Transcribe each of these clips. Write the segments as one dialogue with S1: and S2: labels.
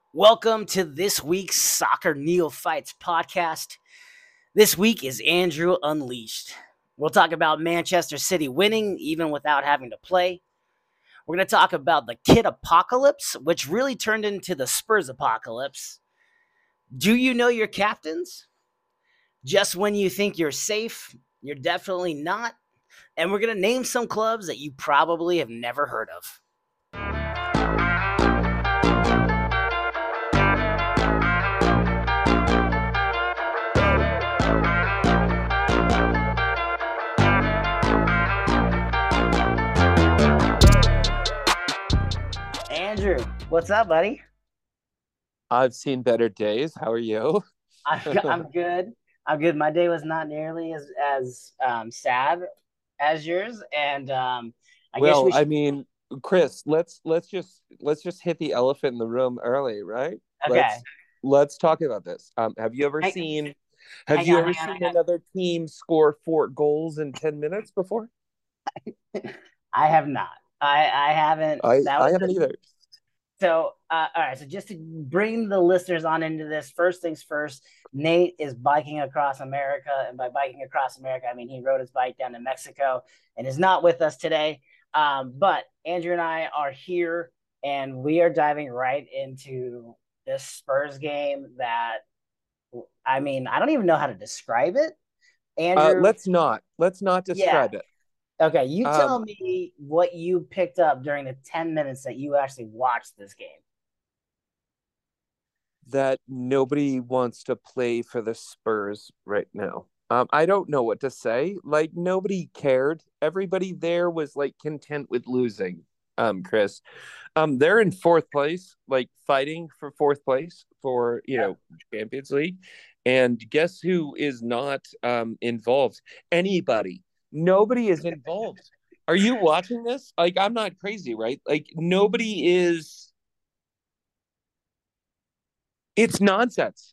S1: Welcome to this week's Soccer Neophytes podcast. This week is Andrew Unleashed. We'll talk about Manchester City winning even without having to play. We're going to talk about the Kid Apocalypse, which really turned into the Spurs Apocalypse. Do you know your captains? Just when you think you're safe, you're definitely not. And we're going to name some clubs that you probably have never heard of. Andrew, what's up, buddy?
S2: I've seen better days. How are you?
S1: I'm good. I'm good. My day was not nearly as sad as yours, and I guess
S2: Well,
S1: we
S2: I
S1: should.
S2: mean, Chris, let's just hit the elephant in the room early, right?
S1: Okay,
S2: Let's talk about this.
S1: hang,
S2: Have
S1: hang
S2: you
S1: on,
S2: ever
S1: hang
S2: seen another team score 4 goals in 10 minutes before?
S1: on. I have not. I haven't. That
S2: I
S1: was
S2: haven't either.
S1: so. All right. So just to bring the listeners on into this, first things first. Nate is biking across America, and by biking across America, I mean he rode his bike down to Mexico and is not with us today. But Andrew and I are here, and we are diving right into this Spurs game that I mean, I don't even know how to describe it. Andrew,
S2: Let's not
S1: yeah.
S2: describe it.
S1: Okay, you tell
S2: Um,
S1: me what you picked up during the 10 minutes that you actually watched this game.
S2: that nobody wants to play for the Spurs right now. I don't know what to say. Like nobody cared. Everybody there was like content with losing. Chris. They're in fourth place, like fighting for fourth place for
S1: Yeah.
S2: Champions League. And guess who is not involved? Anybody. Nobody is involved. Are you watching this? Like I'm not crazy, right? Like nobody is. It's nonsense.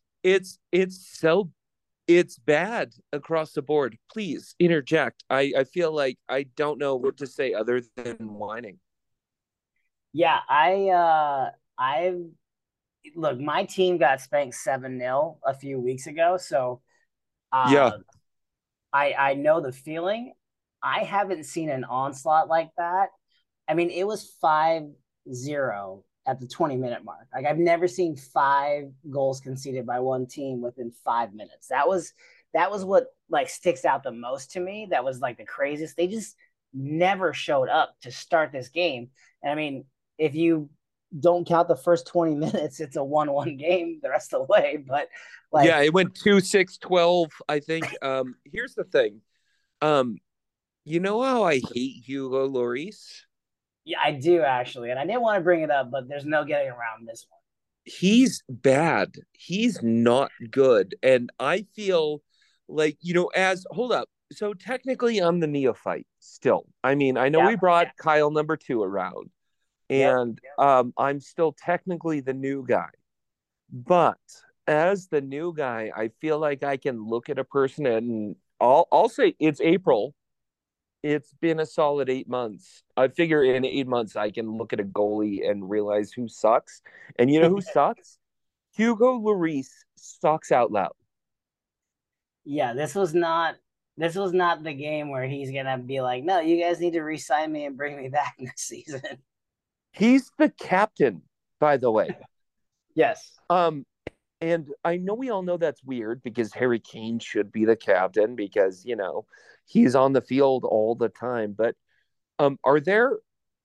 S2: It's bad across the board. Please interject. I feel like I don't know what to say other than whining.
S1: Yeah, I look, my team got spanked 7-0 a few weeks ago, so
S2: Yeah,
S1: uh I know the feeling. I haven't seen an onslaught like that. I mean, it was 5-0 at the 20-minute mark. Like I've never seen 5 goals conceded by one team within 5 minutes. That was what like sticks out the most to me. That was like the craziest. They just never showed up to start this game. And I mean, if you don't count the first 20 minutes, it's a 1-1 game the rest of the way. But
S2: yeah.
S1: like,
S2: It went 2-6-12. I think. Here's the thing. Um, you know how I hate Hugo Lloris?
S1: yeah, I do actually. And I didn't want to bring it up, but there's no getting around this one.
S2: He's bad. He's not good, and I feel like as hold up. So technically, I'm the neophyte still. I mean, I know
S1: Yeah.
S2: we brought Kyle number two around,
S1: Yep.
S2: and I'm still technically the new guy. But as the new guy, I feel like I can look at a person and I'll say it's April. It's been a solid 8 months. I figure in 8 months I can look at a goalie and realize who sucks. And you know who sucks? Hugo Lloris sucks out loud.
S1: Yeah, this was not the game where he's gonna be like, no, you guys need to re-sign me and bring me back next season.
S2: He's the captain, by the way.
S1: Yes.
S2: Um, and I know we all know that's weird because Harry Kane should be the captain because he's on the field all the time. But are there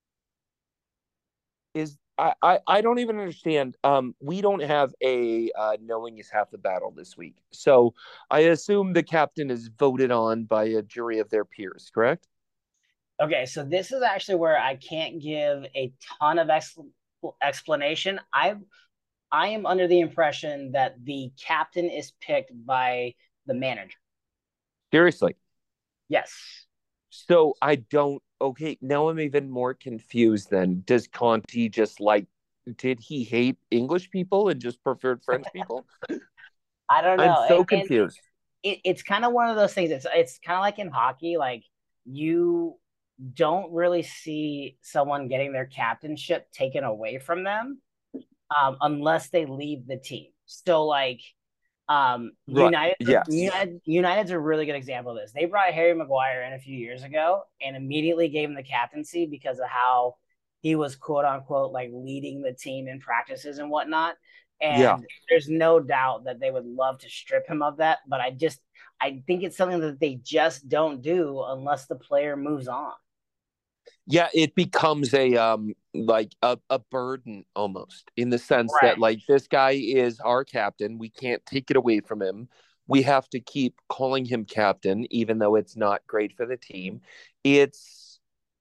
S2: is I don't even understand. We don't have a knowing is half the battle this week. So I assume the captain is voted on by a jury of their peers, correct?
S1: Okay, so this is actually where I can't give a ton of explanation. I am under the impression that the captain is picked by the manager.
S2: Seriously.
S1: Yes.
S2: So I don't okay, now I'm even more confused then. Does Conti just like did he hate English people and just preferred French people?
S1: I don't
S2: I'm
S1: know.
S2: so
S1: And
S2: confused.
S1: it's kind of one of those things. It's kind of like in hockey, like you don't really see someone getting their captainship taken away from them. unless they leave the team. So like
S2: Right. Yes.
S1: United's a really good example of this. They brought Harry Maguire in a few years ago and immediately gave him the captaincy because of how he was quote unquote like leading the team in practices and whatnot.
S2: Yeah.
S1: And there's no doubt that they would love to strip him of that, but I think it's something that they just don't do unless the player moves on.
S2: Yeah, it becomes a like a burden almost, in the sense that
S1: Right.
S2: like this guy is our captain. We can't take it away from him. We have to keep calling him captain, even though it's not great for the team. It's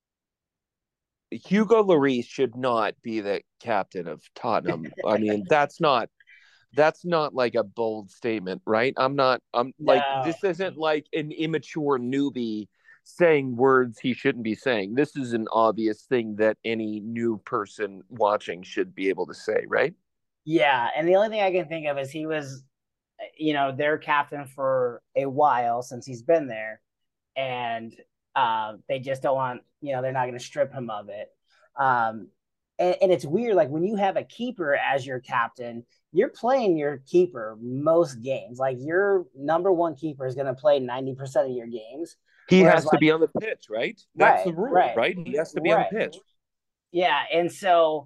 S2: Hugo Lloris should not be the captain of Tottenham. I mean, that's not like a bold statement, right? I'm like,
S1: No.
S2: this isn't like an immature newbie saying words he shouldn't be saying. This is an obvious thing that any new person watching should be able to say, right?
S1: Yeah, and the only thing I can think of is he was, their captain for a while since he's been there, and they just don't want, they're not going to strip him of it. Um, and it's weird, like when you have a keeper as your captain, you're playing your keeper most games. Like your number one keeper is going to play 90% of your games.
S2: He
S1: Whereas,
S2: has to
S1: like,
S2: be on the pitch, right? That's
S1: right,
S2: the rule,
S1: right,
S2: right? He has to be on the
S1: right.
S2: pitch.
S1: Yeah, and so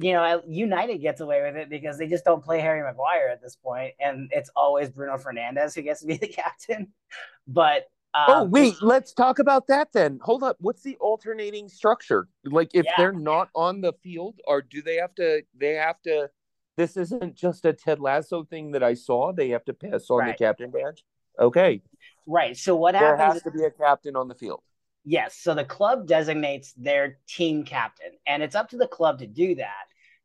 S1: United gets away with it because they just don't play Harry Maguire at this point, and it's always Bruno Fernandez who gets to be the captain. But
S2: Oh, wait, let's talk about that then. Hold up. What's the alternating structure? Like, if
S1: yeah,
S2: they're not on the field, or do they have to, this isn't just a Ted Lasso thing that I saw. They have to pass on the
S1: right,
S2: captain badge. Okay.
S1: right. So what
S2: There
S1: happens?
S2: has to be a captain on the field.
S1: Yes, so the club designates their team captain, and it's up to the club to do that.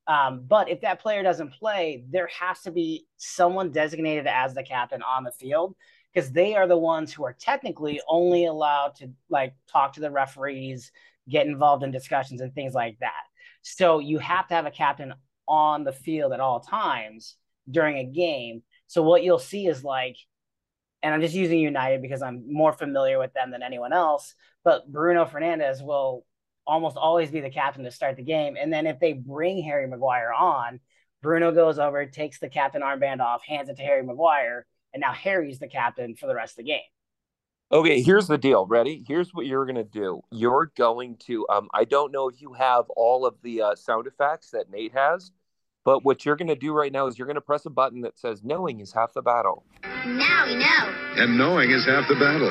S1: But if that player doesn't play, there has to be someone designated as the captain on the field because they are the ones who are technically only allowed to like talk to the referees, get involved in discussions and things like that. So you have to have a captain on the field at all times during a game. So what you'll see is like, and I'm just using United because I'm more familiar with them than anyone else. But Bruno Fernandez will almost always be the captain to start the game. And then if they bring Harry Maguire on, Bruno goes over, takes the captain armband off, hands it to Harry Maguire, and now Harry's the captain for the rest of the game.
S2: Okay, here's the deal. Ready? Here's what you're gonna do. You're going to I don't know if you have all of the sound effects that Nate has, but what you're gonna do right now is you're gonna press a button that says knowing is half the battle.
S3: Now we know.
S4: And knowing is half the battle.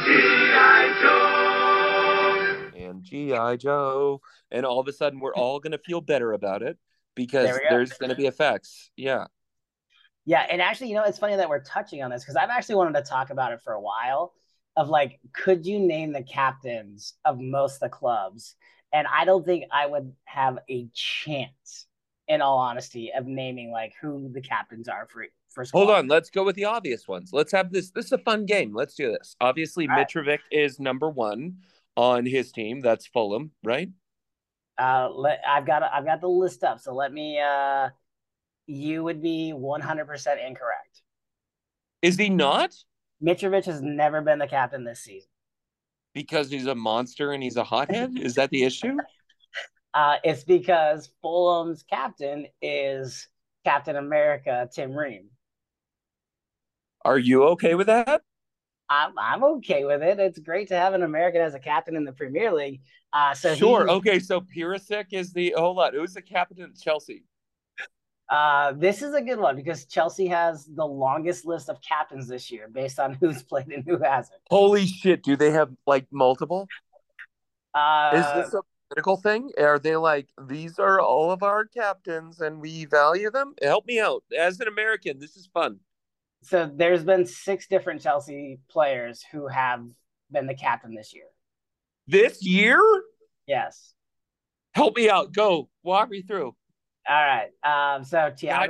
S2: And G.I. Joe. And all of a sudden we're all gonna feel better about it
S1: There
S2: because
S1: we go.
S2: there's gonna be effects. Yeah.
S1: Yeah, and actually, it's funny that we're touching on this because I've actually wanted to talk about it for a while. Of like, could you name the captains of most of the clubs? And I don't think I would have a chance, in all honesty, of naming like who the captains are for
S2: Hold
S1: squad.
S2: on, let's go with the obvious ones. Let's have this. This is a fun game. Let's do this. Obviously,
S1: All right.
S2: Mitrovic is number one on his team. That's Fulham, right?
S1: I've got the list up. So let me. You would be 100% incorrect.
S2: Is he not?
S1: Mitrovic has never been the captain this season.
S2: Because he's a monster and he's a hothead? Is that the issue?
S1: It's because Fulham's captain is Captain America Tim Ream.
S2: Are you okay with that?
S1: I'm okay with it. It's great to have an American as a captain in the Premier League. So
S2: Sure.
S1: he's
S2: Okay, so Pulisic is the hold on. Who's the captain of Chelsea?
S1: this is a good one because Chelsea has the longest list of captains this year based on who's played and who hasn't.
S2: Holy shit! Do they have like multiple? Is
S1: Uh,
S2: this a political thing? Are they like these are all of our captains and we value them? Help me out. As an American, this is fun.
S1: so there's been 6 different Chelsea players who have been the captain this year.
S2: This year?
S1: Yes.
S2: Help me out. Go. Walk me through.
S1: All right. So
S2: God,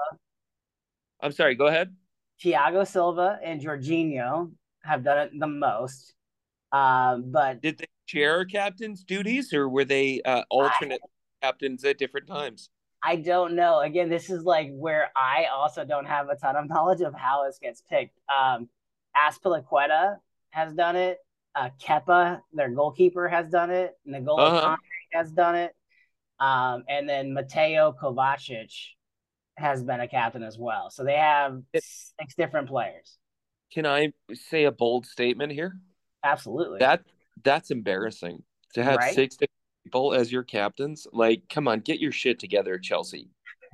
S2: I'm sorry. Go ahead.
S1: Thiago Silva and Jorginho have done it the most. But
S2: Did they share captain's duties or were they
S1: I,
S2: alternate captains at different times?
S1: I don't know. Again, this is like where I also don't have a ton of knowledge of how this gets picked. Aspilicueta has done it. Kepa, their goalkeeper, has done it. N'Golo
S2: Uh huh.
S1: Kante has done it. And then Mateo Kovacic has been a captain as well. So they have
S2: It-
S1: 6 different players.
S2: Can I say a bold statement here?
S1: Absolutely.
S2: That that's embarrassing to have
S1: Right?
S2: six different people as your captains. Like, come on, get your shit together, Chelsea.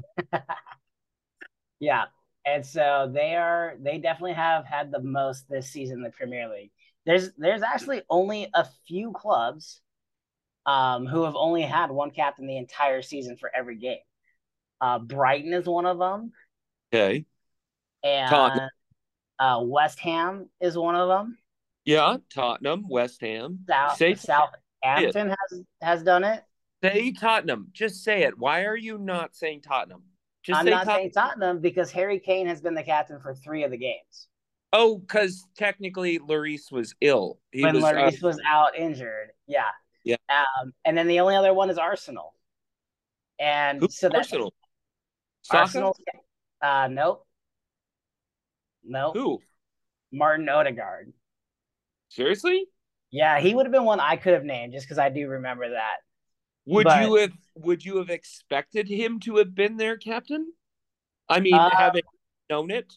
S1: Yeah. And so they definitely have had the most this season in the Premier League. There's actually only a few clubs who have only had one captain the entire season for every game. Brighton is one of them,
S2: Okay. Tottenham.
S1: and West Ham is one of them.
S2: Yeah, Tottenham, West Ham. Say it.
S1: Southampton has done it.
S2: Say Tottenham. Just say it. Why are you not saying Tottenham? Just
S1: I'm
S2: say
S1: not
S2: Tottenham.
S1: saying Tottenham because Harry Kane has been the captain for 3 of the games
S2: Oh, because technically Lloris was ill. He
S1: when
S2: was
S1: Lloris was out injured. Yeah.
S2: yeah.
S1: And then the only other one is Arsenal. And
S2: Who's
S1: so that
S2: Arsenal? Saka?
S1: Arsenal, nope, nope.
S2: Who?
S1: Martin Odegaard.
S2: Seriously?
S1: Yeah, he would have been one I could have named just because I do remember that.
S2: Would
S1: But
S2: you have expected him to have been their captain? I mean,
S1: uh,
S2: having known it?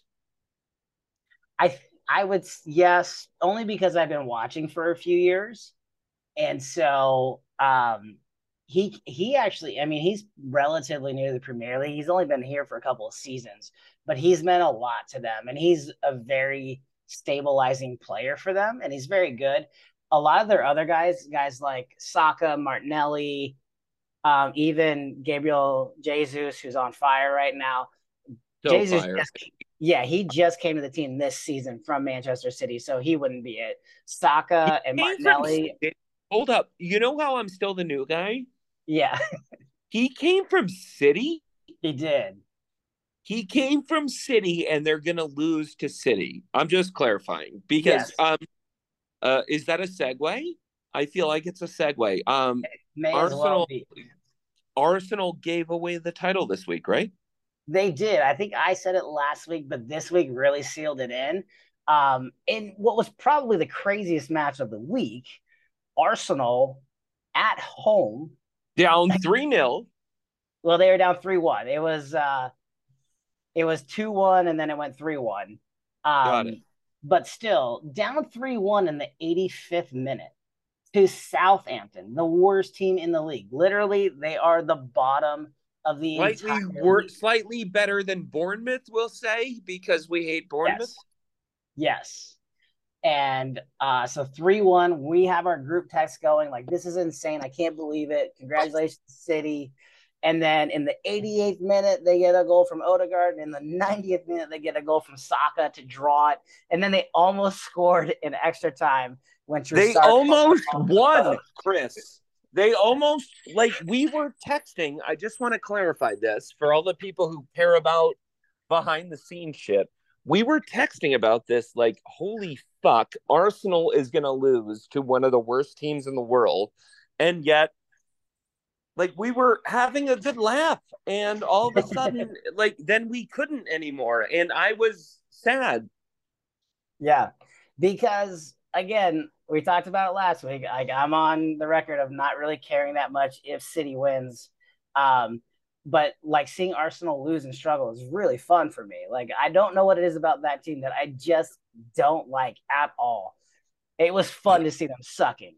S1: I would, yes, only because I've been watching for a few years, and so he actually, I mean, he's relatively new to the Premier League. He's only been here for a couple of seasons, but he's meant a lot to them, and he's a very stabilizing player for them, and he's very good. A lot of their other guys like Saka, Martinelli, even Gabriel Jesus, who's on fire right now.
S2: So
S1: Jesus
S2: fire.
S1: yeah, he just came to the team this season from Manchester City, so he wouldn't be it. Saka and
S2: Came from
S1: Martinelli,
S2: Hold up. You know how I'm still the new guy?
S1: yeah,
S2: He came from City.
S1: he did.
S2: He came from City, and they're gonna lose to City. I'm just clarifying because
S1: Yes,
S2: is that a segue? I feel like it's a segue.
S1: may as well
S2: Arsenal
S1: be.
S2: Arsenal gave away the title this week, right?
S1: They did. I think I said it last week, but this week really sealed it in. In what was probably the craziest match of the week, Arsenal at home.
S2: Down 3-0.
S1: Well, they were down 3-1. It was 2-1 and then it went 3-1.
S2: Got it.
S1: But still, down 3-1 in the 85th minute to Southampton, the worst team in the league. Literally, they are the bottom of the entire league.
S2: Slightly better than Bournemouth, we'll say, because we hate Bournemouth.
S1: Yes. And so 3-1, we have our group text going like, this is insane. I can't believe it. Congratulations, City. And then in the 88th minute, they get a goal from Odegaard. And in the 90th minute, they get a goal from Saka to draw it. And then they almost scored in extra time when
S2: They almost won, Chris. They almost, like, we were texting. I just want to clarify this for all the people who care about behind the scenes shit. We were texting about this, like, holy fuck, Arsenal is going to lose to one of the worst teams in the world. And yet, like, we were having a good laugh. And all of a sudden, like, then we couldn't anymore. And I was sad.
S1: Yeah. Because, again, we talked about it last week. Like, I'm on the record of not really caring that much if City wins. But like seeing Arsenal lose and struggle is really fun for me. Like, I don't know what it is about that team that I just don't like at all. It was fun to see them sucking.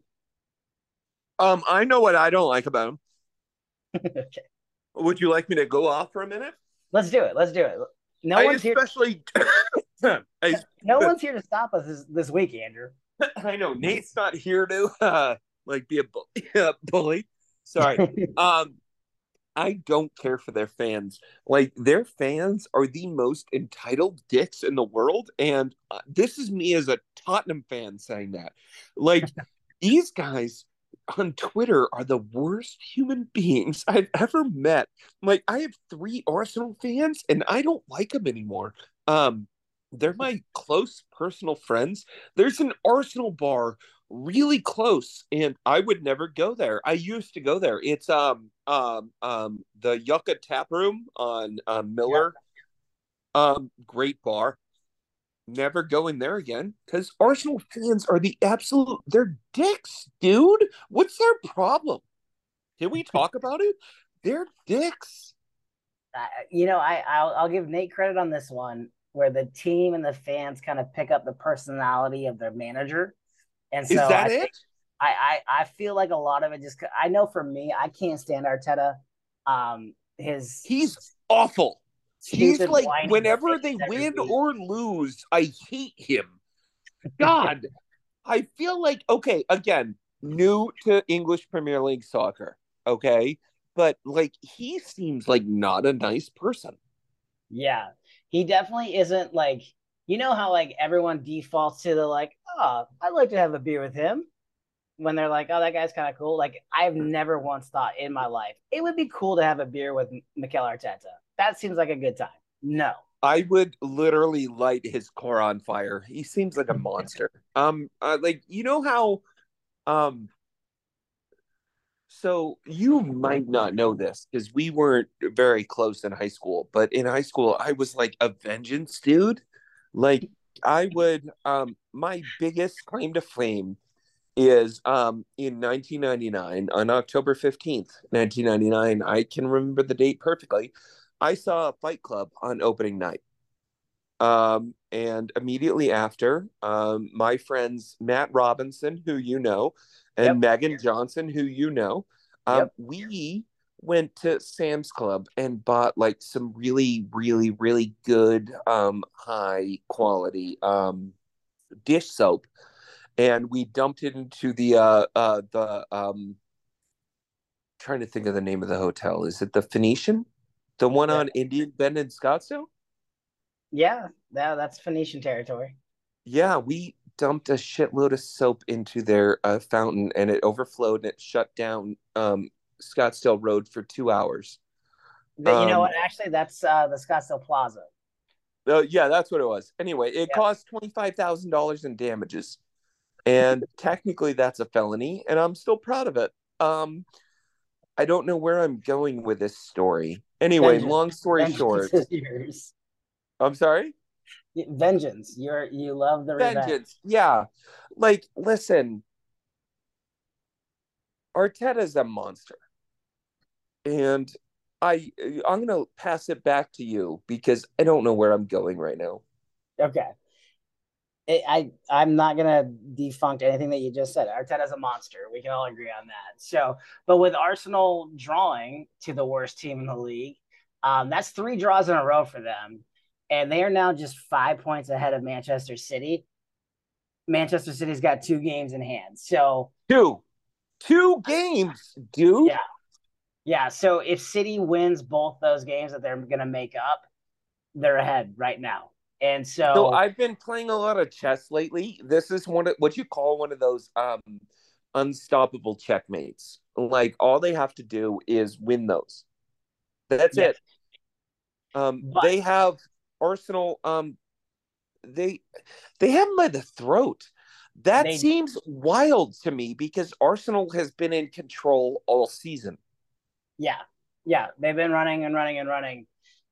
S2: I know what I don't like about them.
S1: Okay.
S2: Would you like me to go off for a minute?
S1: Let's do it. Let's do it. No one's here to stop us this week, Andrew.
S2: I know Nate's not here to like be a bully. Sorry. I don't care for their fans. Like, their fans are the most entitled dicks in the world, and this is me as a Tottenham fan saying that. Like, these guys on Twitter are the worst human beings I've ever met. Like, I have 3 Arsenal fans, and I don't like them anymore. They're my close personal friends. There's an Arsenal bar really close, and I would never go there. I used to go there. It's the Yucca Tap Room on Miller. Great bar. Never going there again because Arsenal fans are they're dicks, dude. What's their problem? Can we talk about it? They're dicks.
S1: I'll give Nate credit on this one, where the team and the fans kind of pick up the personality of their manager, and
S2: Is
S1: so
S2: that
S1: I think
S2: it?
S1: I feel like a lot of it just. I know for me, I can't stand Arteta. His
S2: He's awful. He's
S1: stupid
S2: like,
S1: whining
S2: whenever
S1: face
S2: they
S1: every
S2: win
S1: week.
S2: or lose, I hate him. God, I feel like, okay, again, new to English Premier League soccer, okay? But like, he seems like not a nice person.
S1: Yeah, he definitely isn't like, how like everyone defaults to the like, oh, I'd like to have a beer with him when they're like, oh, that guy's kind of cool. Like, I've never once thought in my life it would be cool to have a beer with Mikel Arteta. That seems like a good time. No.
S2: I would literally light his car on fire. He seems like a monster. Like, you know how um so you might not know this because we weren't very close in high school, but in high school I was like a vengeance dude. Like, I would my biggest claim to fame is in 1999, on October 15th, 1999. I can remember the date perfectly. I saw a Fight Club on opening night. And immediately after, my friends Matt Robinson, who you know, and
S1: Yep.
S2: Megan Johnson, who you know,
S1: Yep.
S2: we went to Sam's Club and bought like some really, really, really good, high quality dish soap, and we dumped it into the trying to think of the name of the hotel. Is it the Phoenician, the one
S1: Yeah.
S2: on Indian Bend in Scottsdale?
S1: Yeah. That's Phoenician territory.
S2: Yeah, we dumped a shitload of soap into their fountain, and it overflowed and it shut down Scottsdale Road for 2 hours.
S1: You know
S2: Um,
S1: what? Actually, that's the Scottsdale Plaza.
S2: yeah, that's what it was. Anyway, it
S1: Yep.
S2: cost $25,000 in damages, and technically that's a felony, and I'm still proud of it. I don't know where I'm going with this story. Anyway,
S1: Vengeance.
S2: long story
S1: Vengeance
S2: short,
S1: is yours.
S2: I'm sorry.
S1: Vengeance. You love the revenge.
S2: Vengeance. Yeah. Like, listen, Arteta's a monster. And I'm gonna pass it back to you because I don't know where I'm going right now.
S1: Okay. I'm not gonna defunct anything that you just said. Arteta's a monster. We can all agree on that. So, but with Arsenal drawing to the worst team in the league, that's three draws in a row for them, and they are now just 5 points ahead of Manchester City. Manchester City's got 2 games in hand. So,
S2: Two games, dude.
S1: yeah, yeah. So if City wins both those games that they're gonna make up, they're ahead right now. And
S2: So
S1: so,
S2: I've been playing a lot of chess lately. This is one of what you call one of those unstoppable checkmates. Like, all they have to do is win those. That's
S1: yeah,
S2: it.
S1: but
S2: They have Arsenal. They they have them by the throat. That
S1: they
S2: seems wild to me because Arsenal has been in control all season.
S1: Yeah, yeah, they've been running and running and running.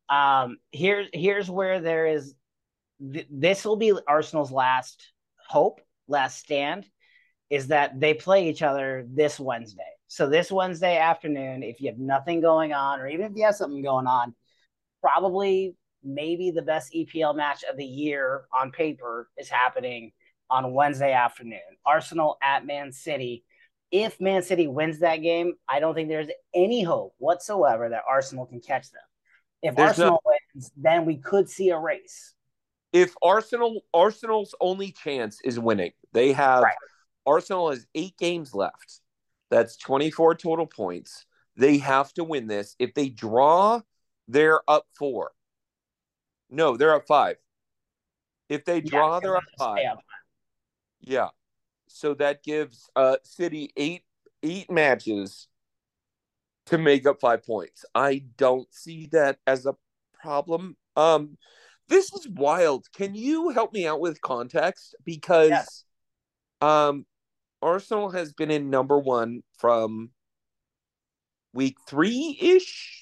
S1: Here's where there is this will be Arsenal's last hope, last stand, is that they play each other this Wednesday. So this Wednesday afternoon, if you have nothing going on, or even if you have something going on, probably maybe the best EPL match of the year on paper is happening on Wednesday afternoon. Arsenal at Man City. If Man City wins that game, I don't think there's any hope whatsoever that Arsenal can catch them. If
S2: There's no
S1: Arsenal wins, then we could see a race.
S2: if Arsenal's only chance is winning. They have
S1: Right.
S2: Arsenal has 8 games left. That's 24 total points. They have to win this. If they draw, they're up 4. No, they're up 5. If they
S1: Yeah,
S2: draw,
S1: because
S2: they're
S1: they
S2: up
S1: have to stay
S2: 5.
S1: up.
S2: Yeah. So that gives City eight matches to make up 5 points. I don't see that as a problem. This is wild. Can you help me out with context?
S1: Yes.
S2: Because um, Arsenal has been in number one from week 3 ish,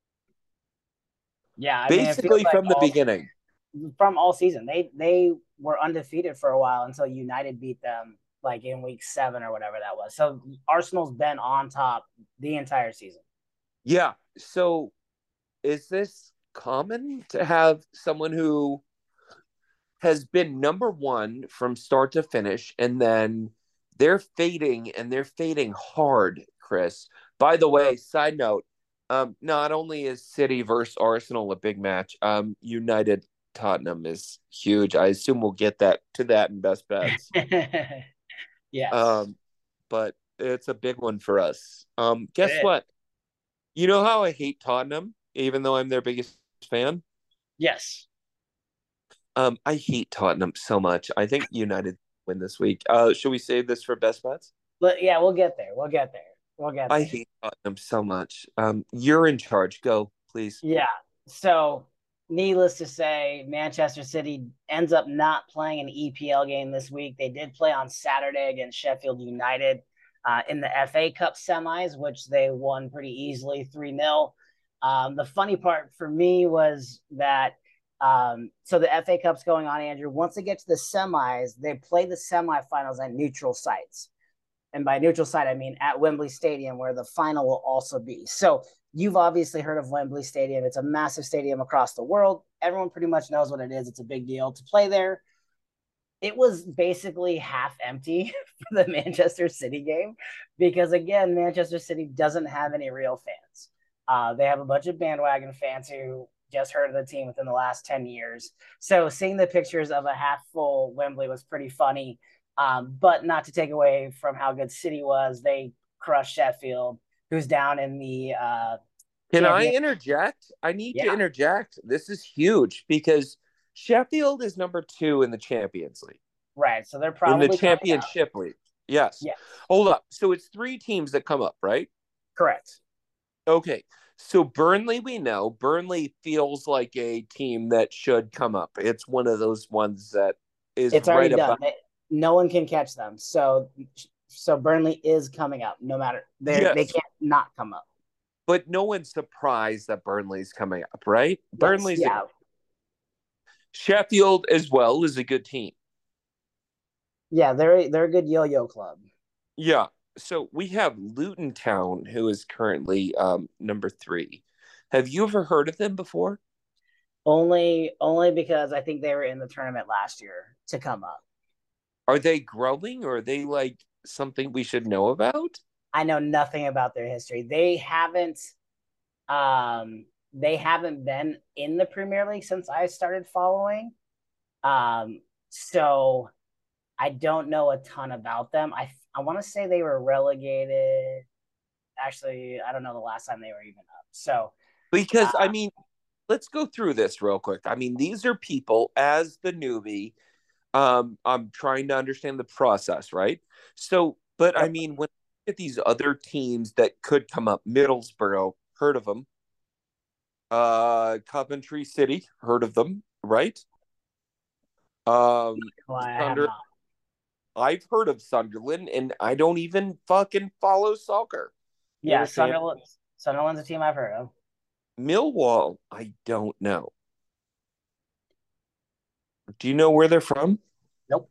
S1: Yeah, I mean, it feels
S2: basically
S1: like
S2: from the beginning.
S1: from all season. They were undefeated for a while until United beat them like in week 7 or whatever that was. So Arsenal's been on top the entire season.
S2: Yeah. So is this common to have someone who has been number one from start to finish, and then they're fading and they're fading hard, Chris? By the way, side note, not only is City versus Arsenal a big match, United Tottenham is huge. I assume we'll get that in best bets.
S1: Yes,
S2: But it's a big one for us.
S1: it
S2: Guess
S1: is.
S2: what? You know how I hate Tottenham, even though I'm their biggest fan?
S1: Yes.
S2: I hate Tottenham so much. I think United win this week. Should we save this for best bets?
S1: But yeah, we'll get there. We'll get there. We'll get
S2: I
S1: there.
S2: hate Tottenham so much. You're in charge. Go, please.
S1: Yeah. So, needless to say, Manchester City ends up not playing an EPL game this week. They did play on Saturday against Sheffield United in the FA Cup semis, which they won pretty easily 3-0. The funny part for me was that so the FA Cup's going on, Andrew. Once they get to the semis, they play the semifinals at neutral sites. And by neutral site, I mean at Wembley Stadium, where the final will also be. So you've obviously heard of Wembley Stadium. It's a massive stadium across the world. Everyone pretty much knows what it is. It's a big deal to play there. It was basically half empty for the Manchester City game because, again, Manchester City doesn't have any real fans. They have a bunch of bandwagon fans who just heard of the team within the last 10 years. So seeing the pictures of a half full Wembley was pretty funny. But not to take away from how good City was. They crushed Sheffield, who's down in the
S2: Can I
S1: champion.
S2: interject? I need to
S1: Yeah,
S2: interject. This is huge because Sheffield is number 2 in the Champions League,
S1: right. So they're
S2: in the
S1: probably coming up.
S2: Championship League. Yes.
S1: Yeah,
S2: Hold up. So it's 3 teams that come up, right?
S1: correct.
S2: Okay. So Burnley, we know. Burnley feels like a team that should come up. It's one of those ones that is
S1: It's already
S2: right
S1: done.
S2: about.
S1: No one can catch them. So Burnley is coming up. No matter they
S2: Yes.
S1: can't not come up.
S2: But no one's surprised that Burnley's coming up, right?
S1: Yes,
S2: Burnley's
S1: yeah,
S2: Sheffield as well is a good team.
S1: yeah. They're a good yo-yo club.
S2: Yeah. So we have Luton Town, who is currently number 3. Have you ever heard of them before?
S1: Only because I think they were in the tournament last year to come up.
S2: Are they growing, or are they like something we should know about?
S1: I know nothing about their history. They haven't been in the Premier League since I started following. So I don't know a ton about them. I want to say they were relegated. Actually, I don't know the last time they were even up. So
S2: Because I
S1: uh,
S2: mean, let's go through this real quick. I mean, these are people as the newbie. I'm trying to understand the process, right? So, but I
S1: yep,
S2: mean, when I look at these other teams that could come up, Middlesbrough, heard of them? Coventry City, heard of them, right?
S1: well, I have
S2: Thunder.
S1: not.
S2: I've heard of Sunderland, and I don't even fucking follow soccer. You
S1: Yeah,
S2: understand?
S1: Sunderland's a team I've heard of.
S2: Millwall, I don't know. Do you know where they're from?
S1: Nope.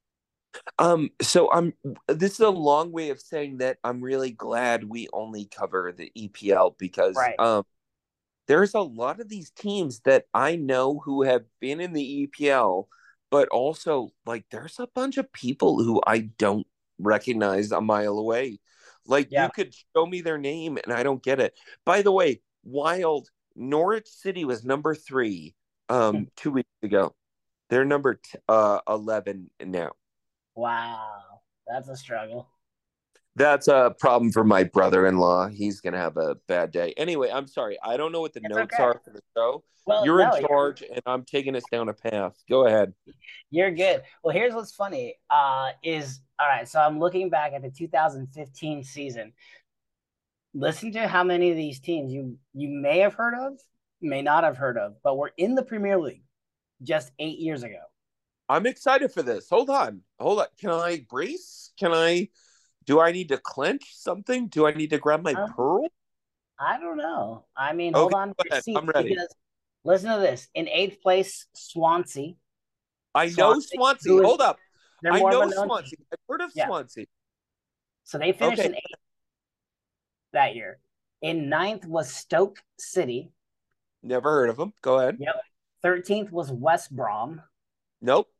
S2: So I'm this is a long way of saying that I'm really glad we only cover the EPL because
S1: Right.
S2: there's a lot of these teams that I know who have been in the EPL, but also like there's a bunch of people who I don't recognize a mile away. Like
S1: Yeah.
S2: you could show me their name and I don't get it. By the way, wild Norwich City was number 3 2 weeks ago. They're number 11 now.
S1: Wow. That's a struggle.
S2: That's a problem for my brother-in-law. He's gonna have a bad day. Anyway, I'm sorry. I don't know what the
S1: It's
S2: notes
S1: okay.
S2: are for the show.
S1: Well,
S2: You're in
S1: no,
S2: charge, and I'm taking us down a path. Go ahead.
S1: you're good. Well, here's what's funny. Is all right. So I'm looking back at the 2015 season. Listen to how many of these teams you may have heard of, may not have heard of, but were in the Premier League just 8 years ago.
S2: I'm excited for this. Hold on. Hold on. Can I brace? Do I need to clench something? Do I need to grab my
S1: Um,
S2: pearl?
S1: I don't know. I mean, hold
S2: Okay,
S1: on to
S2: go
S1: your
S2: ahead. I'm
S1: seats
S2: ready.
S1: because listen to this. In eighth place, Swansea.
S2: I know
S1: Swansea,
S2: Swansea.
S1: who is
S2: Hold up.
S1: they're
S2: I
S1: more of
S2: know
S1: a known team.
S2: Swansea. I've heard of
S1: Yeah.
S2: Swansea.
S1: So they finished
S2: Okay.
S1: in eighth that year. In ninth was Stoke City.
S2: Never heard of them. Go ahead.
S1: Yep. 13th was West Brom.
S2: Nope.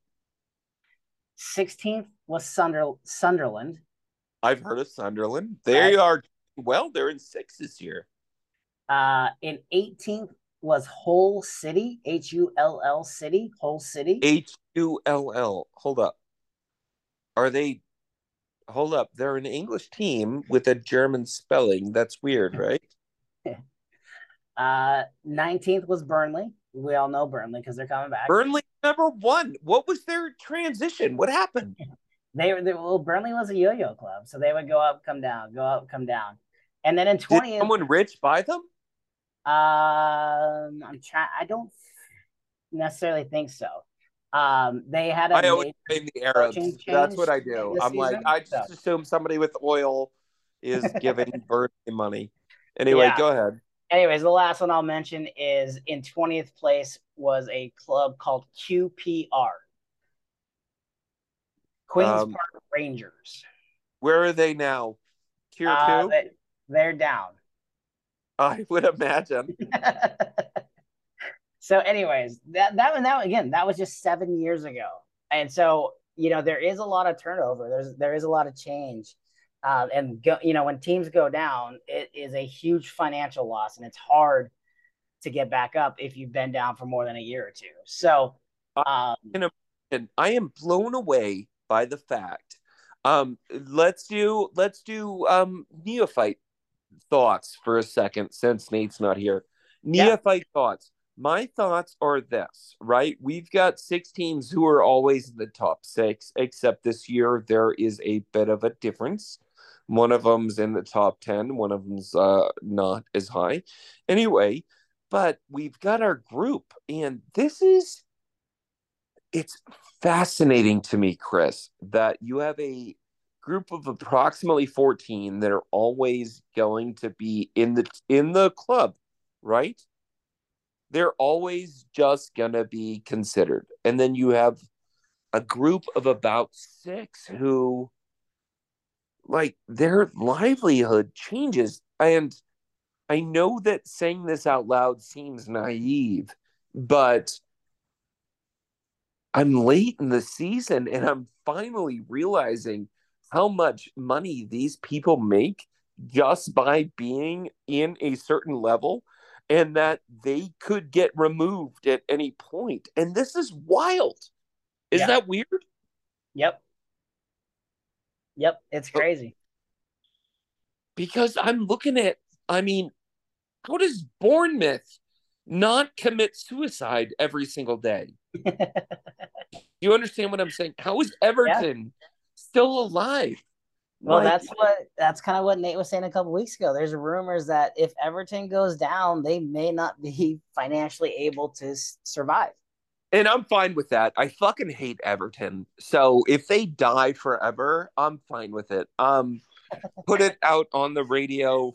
S1: 16th was Sunderland.
S2: I've heard of Sunderland. They
S1: Right.
S2: are, well, they're in six this year.
S1: In 18th was Hull City, Hull City, Hull City.
S2: Hull. Hold up. Are they, hold up. They're an English team with a German spelling. That's weird, right?
S1: 19th was Burnley. We all know Burnley because they're coming back.
S2: Burnley number one. What was their transition? What happened?
S1: Well, Burnley was a yo-yo club, so they would go up, come down, go up, come down. And then in 20th,
S2: did someone rich buy them?
S1: I'm trying. I don't necessarily think so. They had
S2: I always blame the Arabs. That's what I do. I'm
S1: season,
S2: like, I just assume somebody with oil is giving Burnley money. Anyway,
S1: yeah.
S2: Go ahead.
S1: Anyways, the last one I'll mention is in 20th place was a club called QPR. Queens Park Rangers.
S2: Where are they now? Tier 2?
S1: They're down.
S2: I would imagine.
S1: So, anyways, that was just 7 years ago, and so there is a lot of turnover. There is a lot of change, when teams go down, it is a huge financial loss, and it's hard to get back up if you've been down for more than a year or two. So,
S2: I am blown away by the fact. Let's do neophyte thoughts for a second, since Nate's not here. Neophyte thoughts. My thoughts are this, right? We've got 6 teams who are always in the top 6, except this year there is a bit of a difference. One of them's in the top 10, one of them's not as high. Anyway, but we've got our group, and it's fascinating to me, Chris, that you have a group of approximately 14 that are always going to be in the club, right? They're always just gonna be considered. And then you have a group of about 6 who, like, their livelihood changes. And I know that saying this out loud seems naive, but I'm late in the season and I'm finally realizing how much money these people make just by being in a certain level, and that they could get removed at any point. And this is wild. Is that weird?
S1: Yep. It's crazy.
S2: Because I'm looking at, how does Bournemouth not commit suicide every single day? Do you understand what I'm saying? How is Everton still alive?
S1: Well, that's kind of what Nate was saying a couple weeks ago. There's rumors that if Everton goes down, they may not be financially able to survive.
S2: And I'm fine with that. I fucking hate Everton. So if they die forever, I'm fine with it. Put it out on the radio.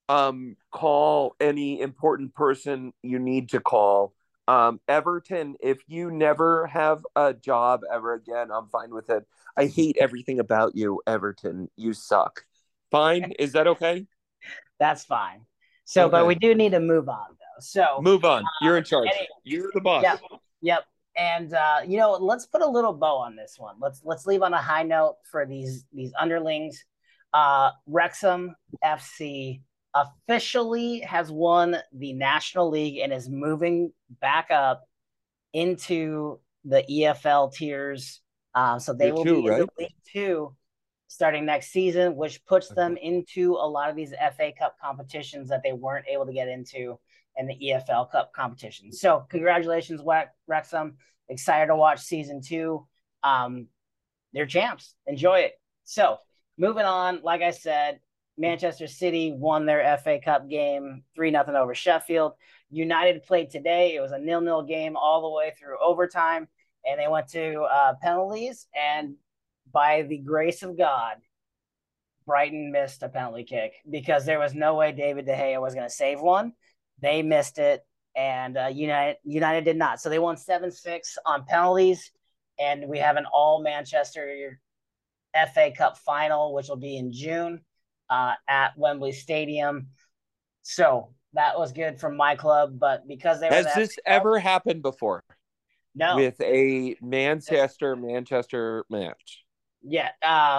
S2: Call any important person you need to call. Everton, if you never have a job ever again, I'm fine with it. I hate everything about you, Everton. You suck. Fine. Is that okay?
S1: That's fine. So, okay. But we do need to move on, though. So
S2: move on. You're in charge. You're the boss.
S1: Yep. And let's put a little bow on this one. Let's leave on a high note for these underlings. Wrexham FC officially has won the National League and is moving back up into the EFL tiers. So they will be in the League 2 starting next season, which puts them into a lot of these FA Cup competitions that they weren't able to get into in the EFL Cup competition. So congratulations, Wrexham. Excited to watch season 2. They're champs. Enjoy it. So moving on, like I said, Manchester City won their FA Cup game 3-0 over Sheffield. United played today. It was a 0-0 game all the way through overtime, and they went to penalties. And by the grace of God, Brighton missed a penalty kick because there was no way David De Gea was going to save one. They missed it, and United did not. So they won 7-6 on penalties, and we have an all-Manchester FA Cup final, which will be in June at Wembley Stadium. So That was good from my club, but because they were the
S2: Has
S1: FC
S2: this
S1: club,
S2: ever happened before
S1: no.
S2: with a
S1: This,
S2: Manchester match?
S1: yeah,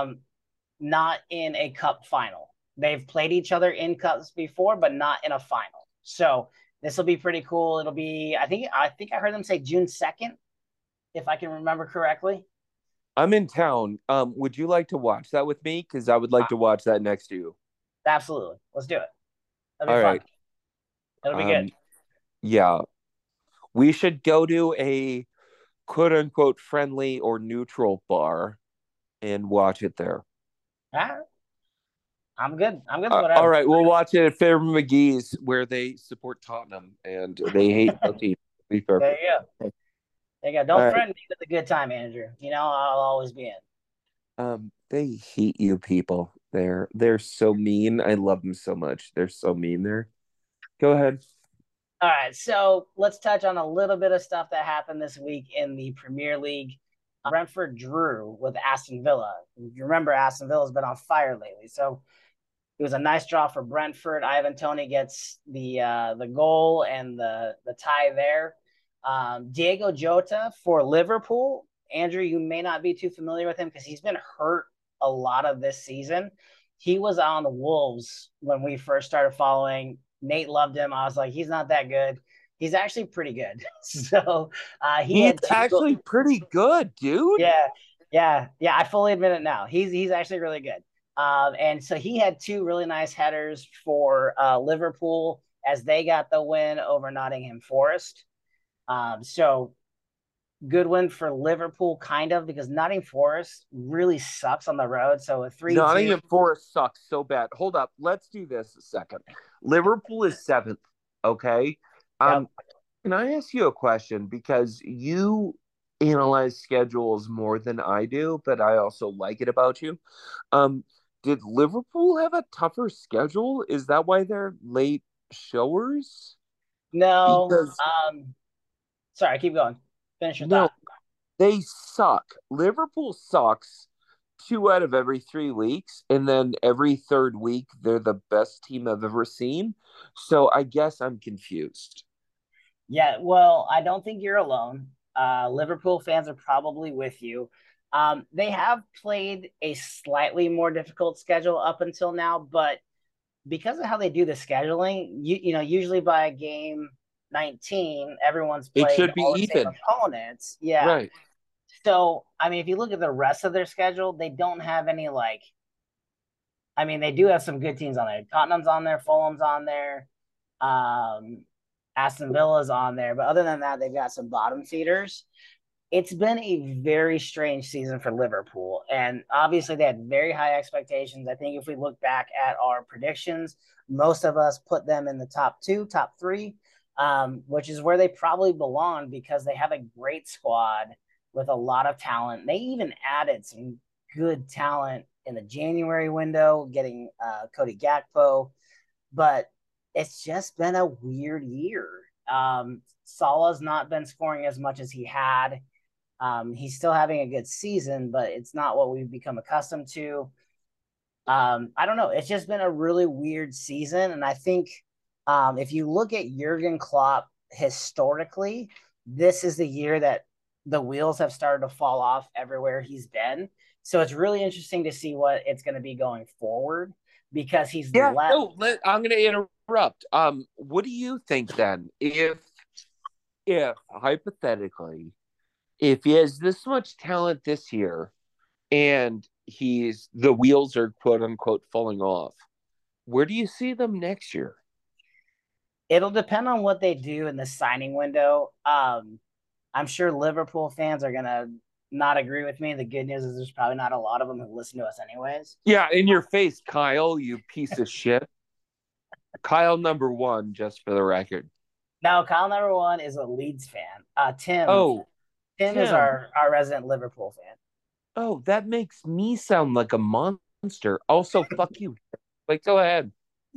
S1: not in a cup final. They've played each other in cups before, but not in a final. So this will be pretty cool. It'll be, I think I heard them say June 2nd, if I can remember correctly.
S2: I'm in town. Would you like to watch that with me? Because I would like to watch that next to you.
S1: Absolutely. Let's do it. That'll be
S2: All
S1: fun.
S2: right.
S1: It'll be good.
S2: Um, yeah, we should go to a quote unquote friendly or neutral bar and watch it there.
S1: All right. I'm good. I'm good with
S2: All
S1: whatever.
S2: right, we'll watch it at Fair McGee's where they support Tottenham and they hate the team. Be fair.
S1: There you go. There you go.
S2: All
S1: Don't
S2: right.
S1: threaten me with a good time, Andrew. You know, I'll always be in.
S2: They hate you people. They're so mean. I love them so much. They're so mean there. Go ahead.
S1: All right, so let's touch on a little bit of stuff that happened this week in the Premier League. Brentford drew with Aston Villa. You remember Aston Villa's been on fire lately, so it was a nice draw for Brentford. Ivan Toney gets the goal and the tie there. Diego Jota for Liverpool. Andrew, you may not be too familiar with him because he's been hurt a lot of this season. He was on the Wolves when we first started following. Nate loved him. I was like, he's not that good. He's actually pretty good. So he
S2: He's
S1: had two.
S2: actually pretty good, dude.
S1: Yeah, yeah. I fully admit it now. He's actually really good. And so he had two really nice headers for Liverpool as they got the win over Nottingham Forest. So good win for Liverpool, kind of, because Nottingham Forest really sucks on the road. So a 3-2.
S2: Nottingham Forest sucks so bad. Hold up. Let's do this a second. Liverpool is seventh. Okay.
S1: Yep.
S2: Can I ask you a question? Because you analyze schedules more than I do, but I also like it about you. Did Liverpool have a tougher schedule? Is that why they're late showers?
S1: No.
S2: Because
S1: Sorry, keep going. Finish your
S2: no,
S1: thought.
S2: they suck. Liverpool sucks 2 out of every 3 weeks, and then every third week they're the best team I've ever seen. So I guess I'm confused.
S1: Yeah, well, I don't think you're alone. Liverpool fans are probably with you. They have played a slightly more difficult schedule up until now, but because of how they do the scheduling, you know, usually by game 19, everyone's
S2: It
S1: played
S2: should be
S1: all the same
S2: even.
S1: opponents. Yeah.
S2: Right.
S1: So, I mean, if you look at the rest of their schedule, they don't have any like, I mean, they do have some good teams on there. Tottenham's on there, Fulham's on there, um, Aston Villa's on there. But other than that, they've got some bottom feeders. It's been a very strange season for Liverpool. And obviously, they had very high expectations. I think if we look back at our predictions, most of us put them in the top two, top three, which is where they probably belong because they have a great squad with a lot of talent. They even added some good talent in the January window, getting Cody Gakpo. But it's just been a weird year. Salah's not been scoring as much as he had. He's still having a good season, but it's not what we've become accustomed to. I don't know. It's just been a really weird season. And I think if you look at Jurgen Klopp historically, this is the year that the wheels have started to fall off everywhere he's been. So it's really interesting to see what it's going to be going forward because he's
S2: Yeah.
S1: left.
S2: No, I'm going to interrupt. What do you think then? If hypothetically, if he has this much talent this year and the wheels are quote unquote falling off, where do you see them next year?
S1: It'll depend on what they do in the signing window. I'm sure Liverpool fans are gonna not agree with me. The good news is there's probably not a lot of them who listen to us anyways.
S2: Yeah, in your face, Kyle, you piece of shit. Kyle number one, just for the record.
S1: Now, Kyle number one is a Leeds fan. Tim
S2: Oh,
S1: Tim is
S2: Tim.
S1: our resident Liverpool fan.
S2: Oh, that makes me sound like a monster. Also, fuck you. Like, go ahead.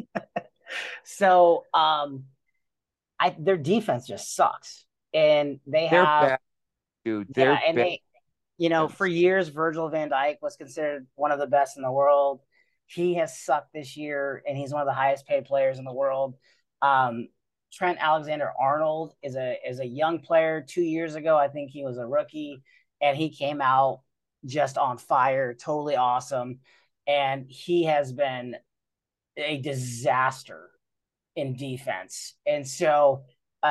S1: So their defense just sucks. And they
S2: They're
S1: have
S2: bad, dude.
S1: yeah,
S2: They're
S1: and
S2: bad.
S1: they for years Virgil van Dijk was considered one of the best in the world. He has sucked this year and he's one of the highest paid players in the world. Trent Alexander-Arnold is a young player. 2 years ago, I think he was a rookie, and he came out just on fire, totally awesome. And he has been a disaster in defense. And so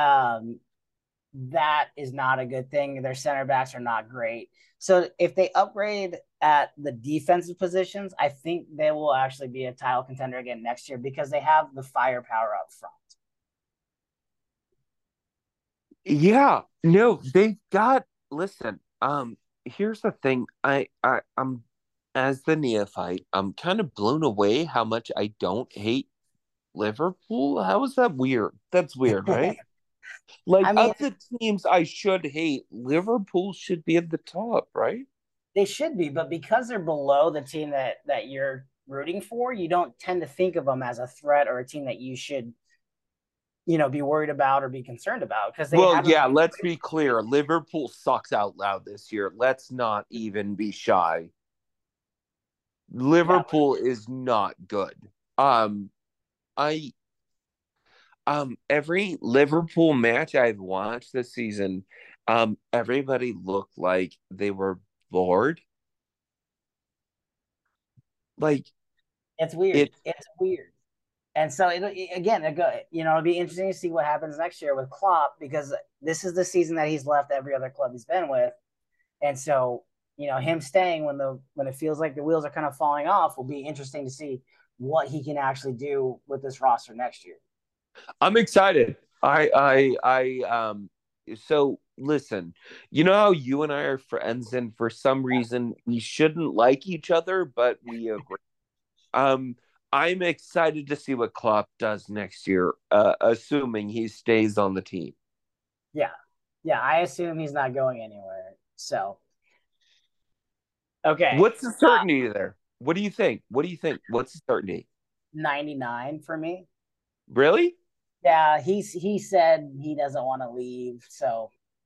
S1: that is not a good thing. Their center backs are not great. So if they upgrade at the defensive positions, I think they will actually be a title contender again next year because they have the firepower up front.
S2: Yeah, no, they've got. Listen, here's the thing. I'm as the neophyte, I'm kind of blown away how much I don't hate Liverpool. How is that weird? That's weird, right? Like
S1: I mean,
S2: of the teams I should hate, Liverpool should be at the top, right?
S1: they should be, but because they're below the team that you're rooting for, you don't tend to think of them as a threat or a team that you should, be worried about or be concerned about because they
S2: Well,
S1: haven't.
S2: yeah, let's be clear. Liverpool sucks out loud this year. Let's not even be shy.
S1: Yeah,
S2: Liverpool is not good. Um, I every Liverpool match I've watched this season, everybody looked like they were bored. Like
S1: it's weird.
S2: it
S1: It's weird. And so again, it'll be interesting to see what happens next year with Klopp because this is the season that he's left every other club he's been with, and so him staying when it feels like the wheels are kind of falling off will be interesting to see what he can actually do with this roster next year.
S2: I'm excited. So listen, you know how you and I are friends, and for some reason we shouldn't like each other, but we agree. Um, I'm excited to see what Klopp does next year, assuming he stays on the team.
S1: Yeah, yeah, I assume he's not going anywhere. So okay,
S2: What's the certainty there? What do you think? What do you think? What's the certainty?
S1: 99 for me.
S2: Really?
S1: Yeah, he said he doesn't want to leave, so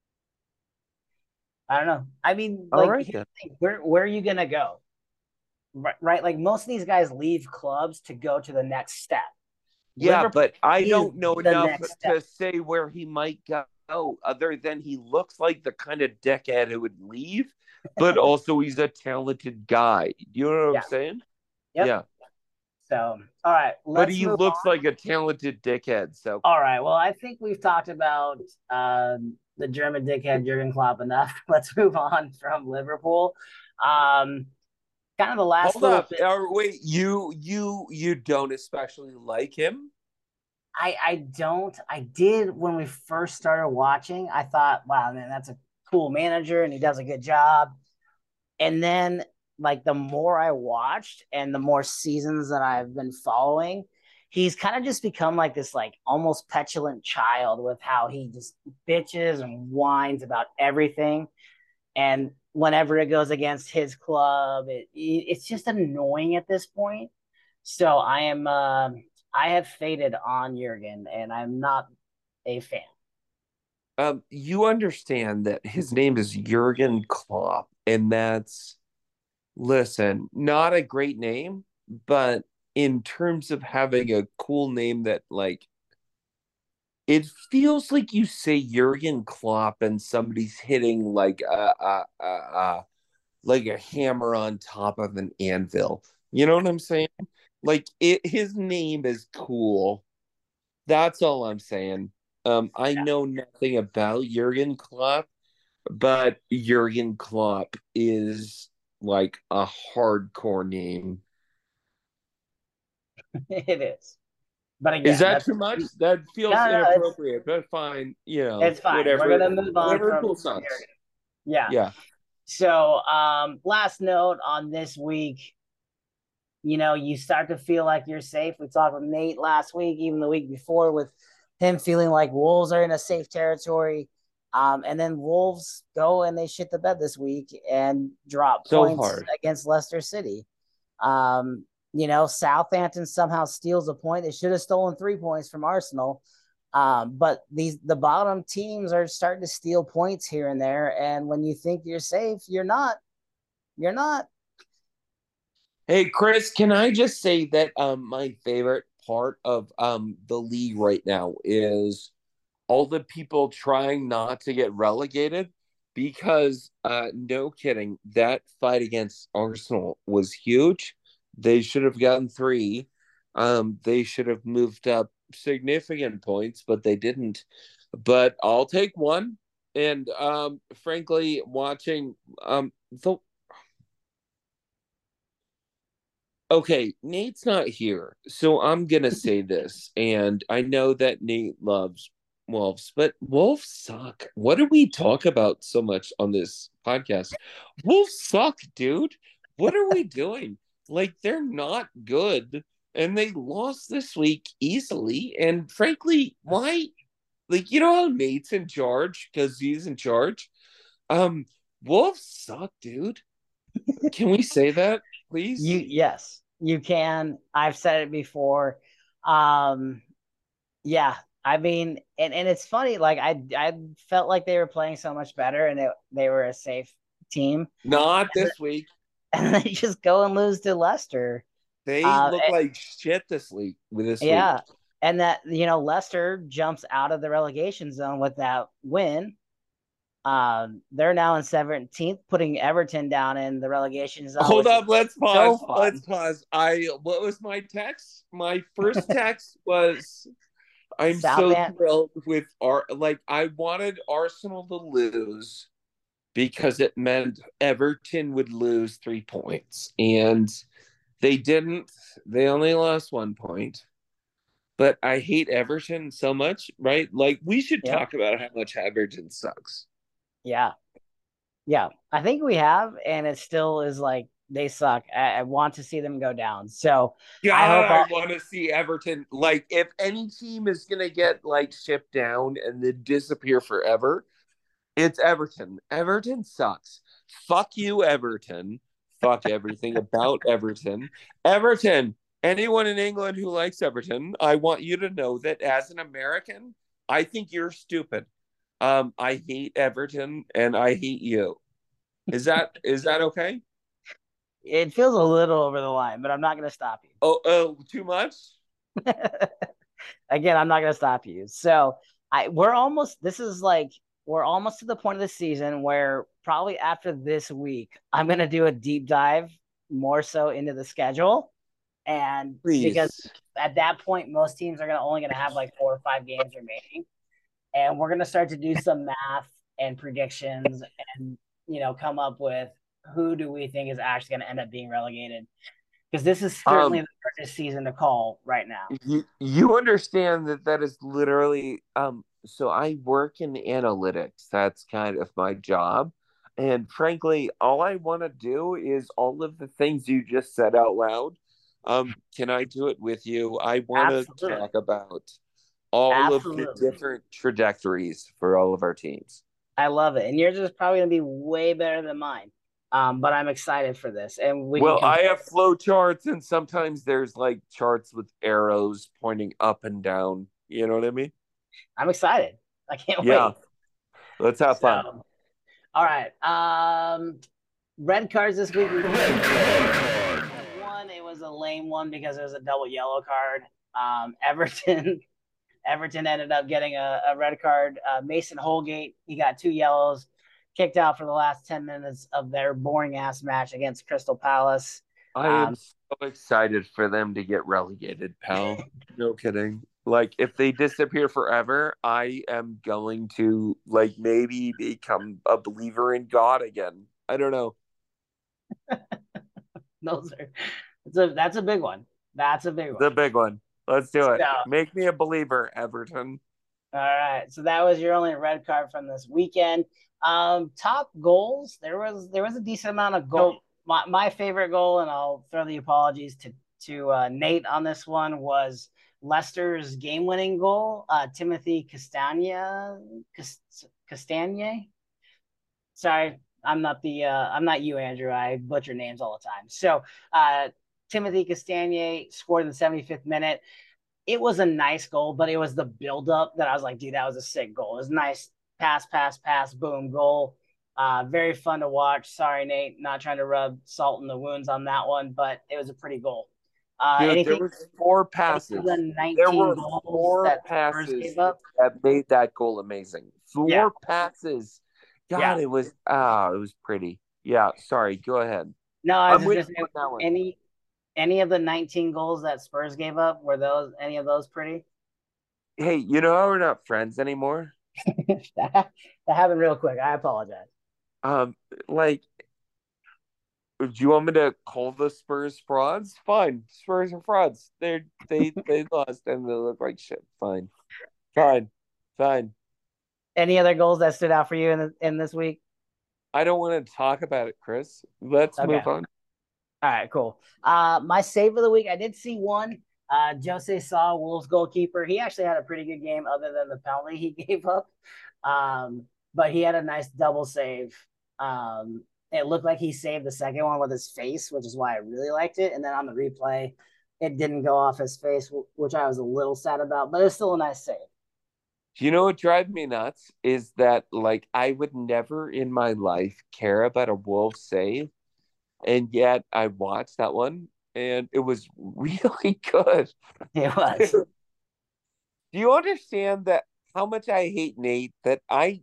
S1: I don't know. I mean,
S2: All
S1: like,
S2: right
S1: here's
S2: then.
S1: the thing, where are you gonna go? Right? Like most of these guys leave clubs to go to the next step.
S2: Yeah,
S1: Liverpool
S2: but I
S1: is
S2: don't know
S1: the
S2: enough
S1: next step.
S2: to say where he might go, other than he looks like the kind of dickhead who would leave, but also he's a talented guy. You know what I'm
S1: Yeah.
S2: saying?
S1: Yep.
S2: Yeah.
S1: So, all right,
S2: But
S1: let's
S2: he
S1: move
S2: looks
S1: on.
S2: like a talented dickhead. So
S1: All right. Well, I think we've talked about the German dickhead Jurgen Klopp enough. Let's move on from Liverpool. Um, Kind of the last
S2: hold
S1: little
S2: up.
S1: bit.
S2: Or wait, you don't especially like him?
S1: I don't. I did when we first started watching. I thought, wow, man, that's a cool manager and he does a good job. And then, like, the more I watched and the more seasons that I've been following, he's kind of just become like this, like, almost petulant child with how he just bitches and whines about everything. And whenever it goes against his club, it's just annoying at this point. So I have faded on Jurgen, and I'm not a fan.
S2: You understand that his name is Jurgen Klopp, and that's listen, not a great name, but in terms of having a cool name that like it feels like you say Jurgen Klopp and somebody's hitting like a hammer on top of an anvil. You know what I'm saying? Like his name is cool. That's all I'm saying. I know nothing about Jurgen Klopp, but Jurgen Klopp is like a hardcore name.
S1: It is. But
S2: Is
S1: again,
S2: that
S1: that's
S2: too much? That feels
S1: no, no,
S2: inappropriate, but fine.
S1: it's fine. We're
S2: Whatever.
S1: gonna move on from
S2: Liverpool
S1: Jurgen.
S2: sucks.
S1: Yeah.
S2: Yeah.
S1: So, last note on this week, you start to feel like you're safe. We talked with Nate last week, even the week before, with him feeling like Wolves are in a safe territory. And then Wolves go and they shit the bed this week and drop
S2: So
S1: points
S2: hard.
S1: against Leicester City. Southampton somehow steals a point. They should have stolen 3 points from Arsenal. But the bottom teams are starting to steal points here and there. And when you think you're safe, you're not. You're not.
S2: Hey Chris, can I just say that my favorite part of the league right now is all the people trying not to get relegated because no kidding, that fight against Arsenal was huge. They should have gotten three. They should have moved up significant points, but they didn't. But I'll take one. And frankly, watching the okay, Nate's not here, so I'm gonna say this, and I know that Nate loves Wolves, but Wolves suck. What do we talk about so much on this podcast? Wolves suck, dude. What are we doing? Like, they're not good, and they lost this week easily. And frankly, why? Like, you know how Nate's in charge because he's in charge. Um, Wolves suck, dude. Can we say that, please?
S1: Yes, you can. I've said it before. Um, yeah, I mean, and it's funny. Like I felt like they were playing so much better, and they were a safe team,
S2: Not this week.
S1: and they just go and lose to Leicester.
S2: They
S1: Uh,
S2: look like shit this week. With this week,
S1: yeah, and that Leicester jumps out of the relegation zone with that win. They're now in 17th, putting Everton down in the relegation zone.
S2: hold
S1: Which
S2: up.
S1: is
S2: Let's
S1: so
S2: pause.
S1: fun.
S2: Let's pause. What was my text? My first text was, "I'm so thrilled with I wanted Arsenal to lose because it meant Everton would lose 3 points, and they didn't. They only lost 1 point." But I hate Everton so much, right? Like, we should
S1: Yep.
S2: talk about how much Everton sucks.
S1: Yeah. Yeah. I think we have, and it still is like they suck. I want to see them go down. So
S2: God, I want to see Everton. Like, if any team is going to get, like, shipped down and then disappear forever, it's Everton. Everton sucks. Fuck you, Everton. Fuck everything about Everton. Everton, anyone in England who likes Everton, I want you to know that as an American, I think you're stupid. I hate Everton and I hate you. Is that okay?
S1: It feels a little over the line, but I'm not going to stop you.
S2: Oh, too much?
S1: Again, I'm not going to stop you. So we're almost to the point of the season where probably after this week, I'm going to do a deep dive more so into the schedule. And because
S2: Please.
S1: at that point, most teams are only going to have like 4 or 5 games remaining. And we're going to start to do some math and predictions and, come up with who do we think is actually going to end up being relegated. Because this is certainly the hardest season to call right now.
S2: You understand that is literally so I work in analytics. That's kind of my job. And frankly, all I want to do is all of the things you just said out loud. Can I do it with you? I want to talk about all of the different trajectories for all of our teams.
S1: I love it. And yours is probably going to be way better than mine. But I'm excited for this. And
S2: I have flow charts, and sometimes there's like charts with arrows pointing up and down. You know what I mean?
S1: I'm excited. I can't wait.
S2: Let's have fun.
S1: All right. Red cards this week. One, it was a lame one because it was a double yellow card. Everton ended up getting a red card. Mason Holgate, he got 2 yellows, kicked out for the last 10 minutes of their boring ass match against Crystal Palace.
S2: I am so excited for them to get relegated, pal. No kidding. Like, if they disappear forever, I am going to maybe become a believer in God again. I don't know.
S1: That's a big one. That's a big one.
S2: The big one. Let's do it. Make me a believer, Everton.
S1: All right. So that was your only red card from this weekend. Top goals. There was a decent amount of goal. My favorite goal, and I'll throw the apologies to Nate on this one, was Leicester's game-winning goal. Timothy Castagne. Sorry, I'm not you, Andrew. I butcher names all the time. So, Timothy Castagne scored in the 75th minute. It was a nice goal, but it was the build-up that I was like, dude, that was a sick goal. It was nice. Pass, boom, goal. Very fun to watch. Sorry, Nate, not trying to rub salt in the wounds on that one, but it was a pretty goal.
S2: Dude, there
S1: Anything,
S2: was four
S1: any of
S2: passes.
S1: the
S2: There
S1: 19
S2: were
S1: goals
S2: four
S1: that Spurs
S2: passes
S1: gave up?
S2: that made that goal amazing.
S1: Yeah,
S2: Four passes.
S1: yeah.
S2: God, it was pretty. Yeah, sorry. Go ahead.
S1: No, I was
S2: I'm
S1: just
S2: with
S1: gonna
S2: you
S1: say
S2: on that one.
S1: any of the 19 goals that Spurs gave up, were those any of those pretty?
S2: Hey, you know how we're not friends anymore?
S1: that, that happened real quick. I apologize.
S2: Um, like, do you want me to call the Spurs frauds? Fine. Spurs are frauds. They lost and they look like shit. Fine. Fine. Fine.
S1: Any other goals that stood out for you in this week?
S2: I don't want to talk about it, Chris. Let's
S1: Okay.
S2: move on.
S1: All right, cool. My save of the week, I did see one. Jose Sa, Wolves goalkeeper. He actually had a pretty good game other than the penalty he gave up. Um, but he had a nice double save. It looked like he saved the second one with his face, which is why I really liked it. And then on the replay, it didn't go off his face, which I was a little sad about, but it's still a nice save.
S2: Do you know what drives me nuts is that like I would never in my life care about a Wolves save, and yet I watched that one and it was really good.
S1: It was.
S2: Do you understand that how much I hate Nate that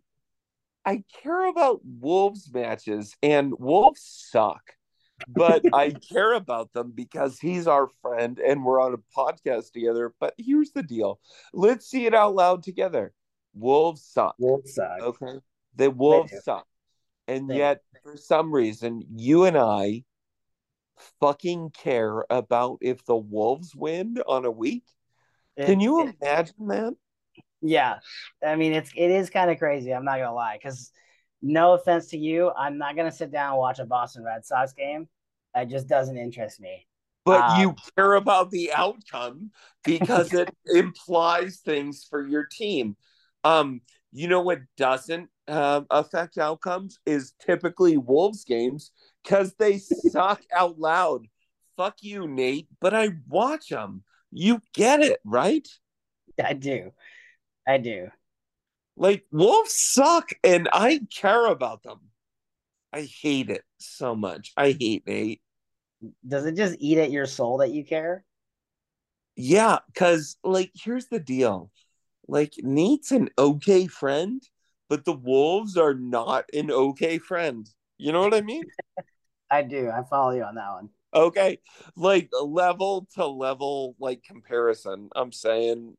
S2: I care about Wolves matches and Wolves suck, but I care about them because he's our friend and we're on a podcast together. But here's the deal. Let's see it out loud together. Wolves suck.
S1: Wolves suck.
S2: Okay. The
S1: They
S2: Wolves
S1: do.
S2: suck. And
S1: They do.
S2: yet, for some reason, you and I fucking care about if the Wolves win on a week. Can
S1: It,
S2: you
S1: it
S2: imagine that?
S1: Yeah, I mean it is kind of crazy. I'm not gonna lie, because no offense to you, I'm not gonna sit down and watch a Boston Red Sox game. That just doesn't interest me.
S2: But
S1: Um,
S2: you care about the outcome because it implies things for your team. Um, you know what doesn't affect outcomes is typically Wolves games because they suck out loud. Fuck you, Nate, but I watch them. You get it, right?
S1: I do, I do.
S2: Like Wolves suck, and I care about them. I hate it so much. I hate Nate.
S1: Does it just eat at your soul that you care?
S2: Yeah, because like here's the deal. Like Nate's an okay friend, but the Wolves are not an okay friend. You know what I mean?
S1: I do. I follow you on that one.
S2: Okay. Like level to level like comparison. I'm saying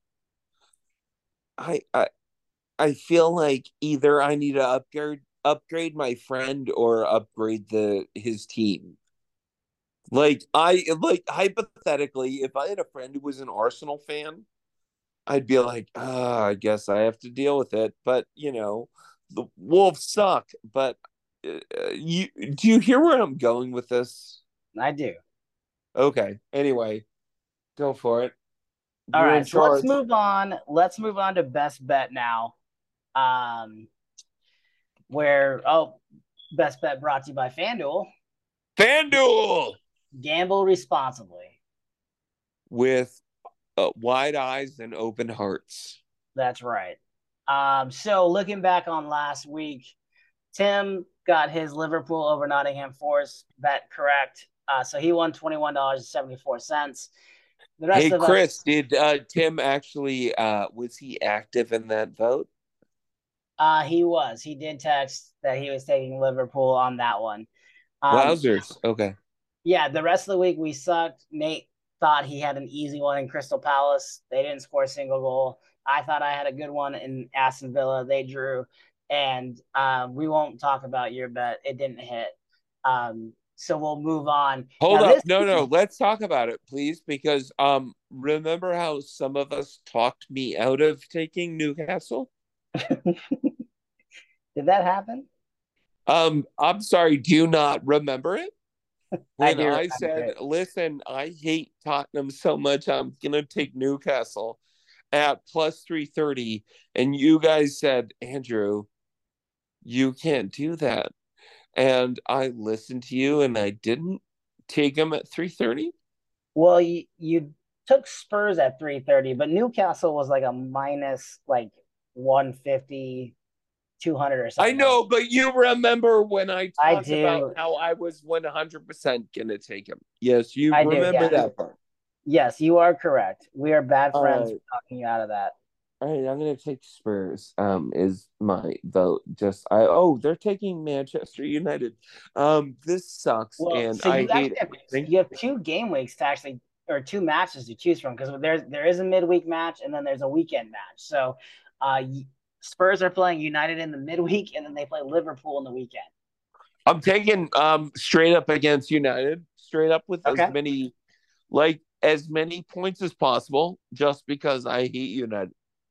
S2: I I I feel like either I need to upgrade my friend or upgrade the his team. Like hypothetically, if I had a friend who was an Arsenal fan, I'd be like, I guess I have to deal with it. But you know, the Wolves suck. But you do you hear where I'm going with this?
S1: I do.
S2: Okay. Anyway, go for it.
S1: All
S2: You're in
S1: right, so let's
S2: charge.
S1: move on. Let's move on to best bet now. Um, best bet brought to you by FanDuel.
S2: FanDuel
S1: Gamble responsibly.
S2: with wide eyes and open hearts.
S1: That's right. So looking back on last week, Tim got his Liverpool over Nottingham Forest bet correct. So he won $21.74. The rest
S2: Hey
S1: of
S2: Chris,
S1: us,
S2: did Tim actually was he active in that vote?
S1: he was. He did text that he was taking Liverpool on that one. Um,
S2: Wowzers. Okay.
S1: yeah, the rest of the week we sucked. Nate thought he had an easy one in Crystal Palace. They didn't score a single goal. I thought I had a good one in Aston Villa. They drew, and we won't talk about your bet. It didn't hit. So we'll move on.
S2: Hold
S1: Now
S2: up.
S1: this,
S2: No, no. Let's talk about it, please, because remember how some of us talked me out of taking Newcastle?
S1: did that happen?
S2: I'm sorry, do you not remember it?
S1: I
S2: When
S1: do
S2: I
S1: remember
S2: said,
S1: it.
S2: "Listen, I hate Tottenham so much, I'm going to take Newcastle at plus 330." And you guys said, "Andrew, you can't do that." And I listened to you and I didn't take him at 330.
S1: Well, you took Spurs at 330, but Newcastle was like a minus like 150, 200 or
S2: I
S1: something like
S2: know, but you remember when I
S1: that. I
S2: talked about
S1: do.
S2: how I was 100% going to take him. Yes, you
S1: I do.
S2: remember
S1: Yeah.
S2: that part.
S1: Yes, you are correct. We are bad
S2: All
S1: friends
S2: right.
S1: for talking you out of that.
S2: All right, I'm gonna take Spurs. Is my vote. They're taking Manchester United. This sucks
S1: Well,
S2: and
S1: so
S2: I
S1: you
S2: hate
S1: actually have,
S2: everything.
S1: you have 2 game weeks to actually, or 2 matches to choose from, because there is a midweek match and then there's a weekend match. So, uh, Spurs are playing United in the midweek, and then they play Liverpool in the weekend.
S2: I'm taking straight up against United, straight up with
S1: Okay,
S2: as many points as possible, just because I hate United.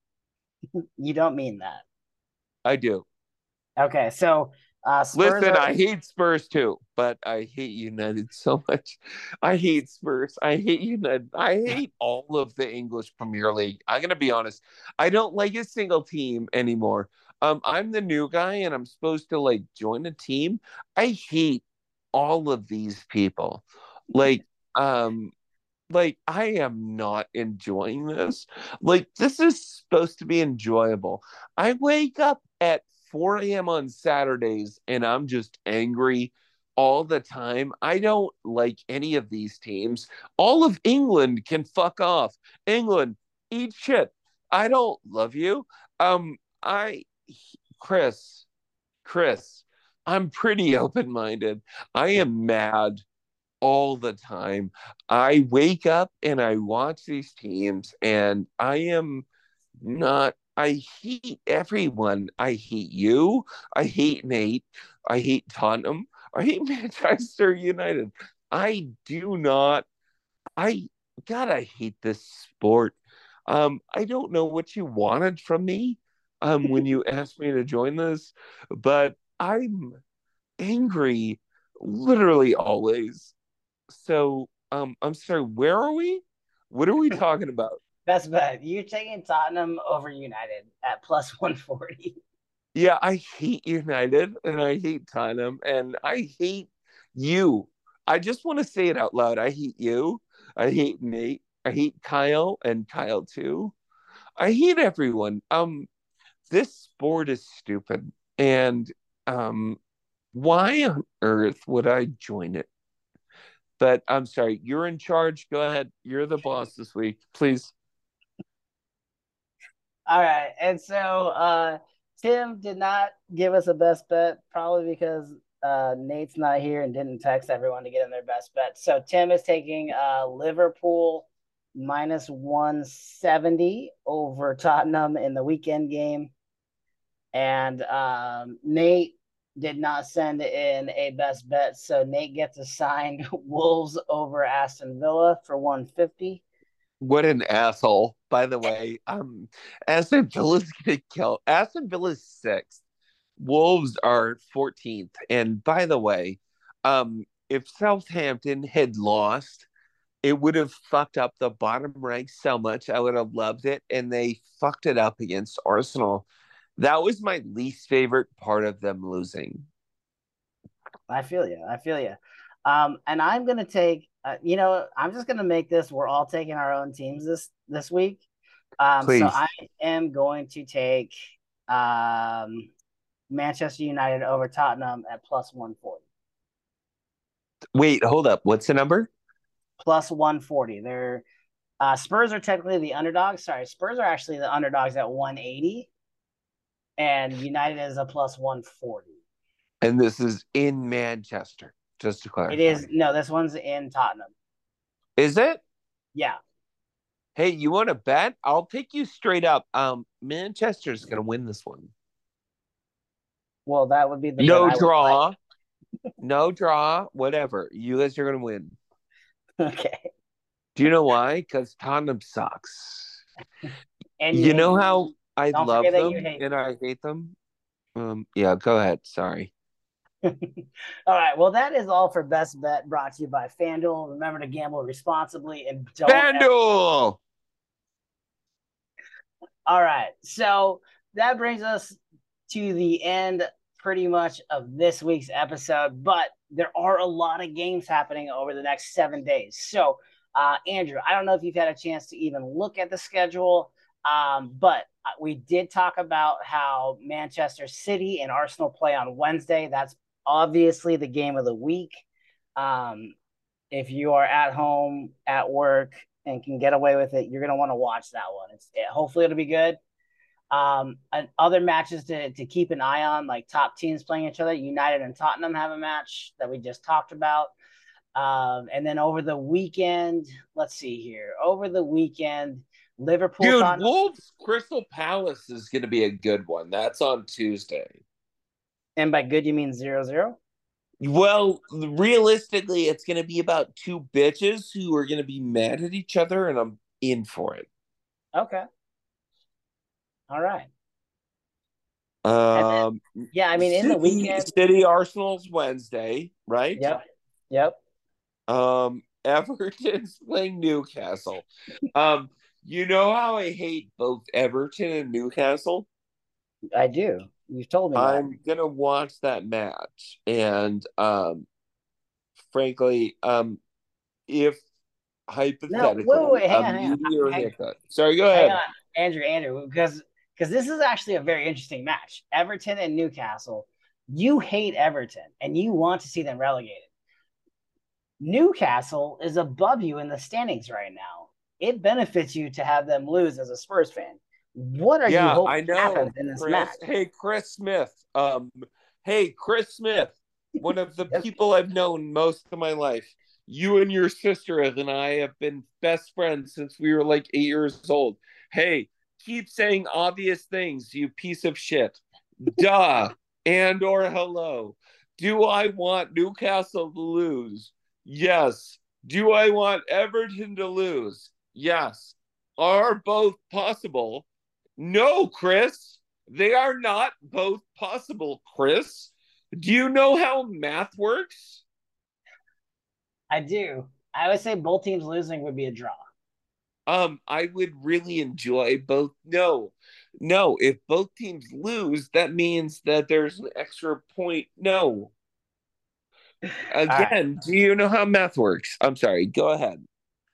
S1: you don't mean that.
S2: I do.
S1: Okay, so Spurs
S2: Listen,
S1: are
S2: I hate Spurs too, but I hate United so much. I hate Spurs. I hate United. I hate all of the English Premier League. I'm gonna be honest. I don't like a single team anymore. I'm the new guy and I'm supposed to like join a team. I hate all of these people. Like, um, I am not enjoying this. Like this is supposed to be enjoyable. I wake up at 4 a.m. on Saturdays and I'm just angry all the time. I don't like any of these teams. All of England can fuck off. England, eat shit. I don't love you. I Chris, Chris, I'm pretty open-minded. I am mad all the time. I wake up and I watch these teams, and I am not. I hate everyone. I hate you. I hate Nate. I hate Tottenham. I hate Manchester United. I do not. I God, I hate this sport. I don't know what you wanted from me when you asked me to join this, but I'm angry literally always. So, I'm sorry, where are we? What are we talking about?
S1: best bet. You're taking Tottenham over United at plus 140.
S2: Yeah, I hate United and I hate Tottenham and I hate you. I just want to say it out loud. I hate you. I hate Nate. I hate Kyle and Kyle too. I hate everyone. This sport is stupid. And um, why on earth would I join it? But I'm sorry, you're in charge. Go ahead. You're the boss this week. Please.
S1: All right. And so Tim did not give us a best bet, probably because Nate's not here and didn't text everyone to get in their best bet. So Tim is taking Liverpool minus 170 over Tottenham in the weekend game. And Nate did not send in a best bet. So Nate gets assigned Wolves over Aston Villa for 150.
S2: What an asshole. By the way, Aston Villa's gonna kill. Aston Villa's sixth. Wolves are 14th. And by the way, if Southampton had lost, it would have fucked up the bottom rank so much. I would have loved it. And they fucked it up against Arsenal. That was my least favorite part of them losing.
S1: I feel you. I feel you. And I'm gonna take. I'm just gonna make this. We're all taking our own teams this week. So
S2: Please.
S1: I am going to take um, Manchester United over Tottenham at plus 140.
S2: Wait, hold up. What's the number?
S1: Plus 140. They're Spurs are technically the underdogs. Sorry, Spurs are actually the underdogs at 180, and United is a plus 140.
S2: And this is in Manchester, just to
S1: It
S2: clarify.
S1: is no. This one's in Tottenham.
S2: Is it?
S1: Yeah.
S2: Hey, you want to bet? I'll take you straight up. Manchester's gonna win this one.
S1: Well, that would be the bet
S2: No
S1: I would
S2: draw, no draw, whatever. You guys are gonna win.
S1: like. Okay.
S2: Do you know why? Because Tottenham sucks.
S1: And you
S2: You
S1: hate
S2: know
S1: them.
S2: how I
S1: Don't
S2: love
S1: forget that you
S2: them
S1: hate
S2: and
S1: them.
S2: I hate them? Yeah, go ahead. Sorry.
S1: All right. Well, that is all for Best Bet brought to you by FanDuel. Remember to gamble responsibly and don't ever.
S2: FanDuel!
S1: All right. So that brings us to the end pretty much of this week's episode, but there are a lot of games happening over the next 7 days. So, Andrew, I don't know if you've had a chance to even look at the schedule, but we did talk about how Manchester City and Arsenal play on Wednesday. That's obviously the game of the week. Um, if you are at home, at work, and can get away with it, you're gonna want to watch that one. Hopefully it'll be good. And other matches to keep an eye on, like top teams playing each other. United and Tottenham have a match that we just talked about. And then over the weekend, let's see here. Over the weekend, Liverpool.
S2: Dude, Wolves Crystal Palace is going to be a good one. That's on Tuesday.
S1: And by good, you mean 0-0?
S2: Well, realistically, it's going to be about two bitches who are going to be mad at each other, and I'm in for it.
S1: Okay. All right. Yeah, I mean, in the weekend.
S2: City Arsenal's Wednesday, right?
S1: Yep.
S2: Everton's playing Newcastle. You know how I hate both Everton and Newcastle?
S1: I do. You've told me that.
S2: I'm gonna watch that match, and frankly, if hypothetically,
S1: no, wait, hang on.
S2: Sorry, go ahead.
S1: Hang on, Andrew, because this is actually a very interesting match. Everton and Newcastle. You hate Everton, and you want to see them relegated. Newcastle is above you in the standings right now. It benefits you to have them lose as a Spurs fan. What are you hoping happens in this match?
S2: Hey, Chris Smith. Chris Smith, one of the people I've known most of my life. You and your sister and I have been best friends since we were like 8 years old. Hey, keep saying obvious things, you piece of shit. Duh. And or hello. Do I want Newcastle to lose? Yes. Do I want Everton to lose? Yes. Are both possible? No, Chris. They are not both possible, Chris. Do you know how math works?
S1: I do. I would say both teams losing would be a draw.
S2: I would really enjoy both. No. If both teams lose, that means that there's an extra point. No. Again, do you know how math works? I'm sorry. Go ahead.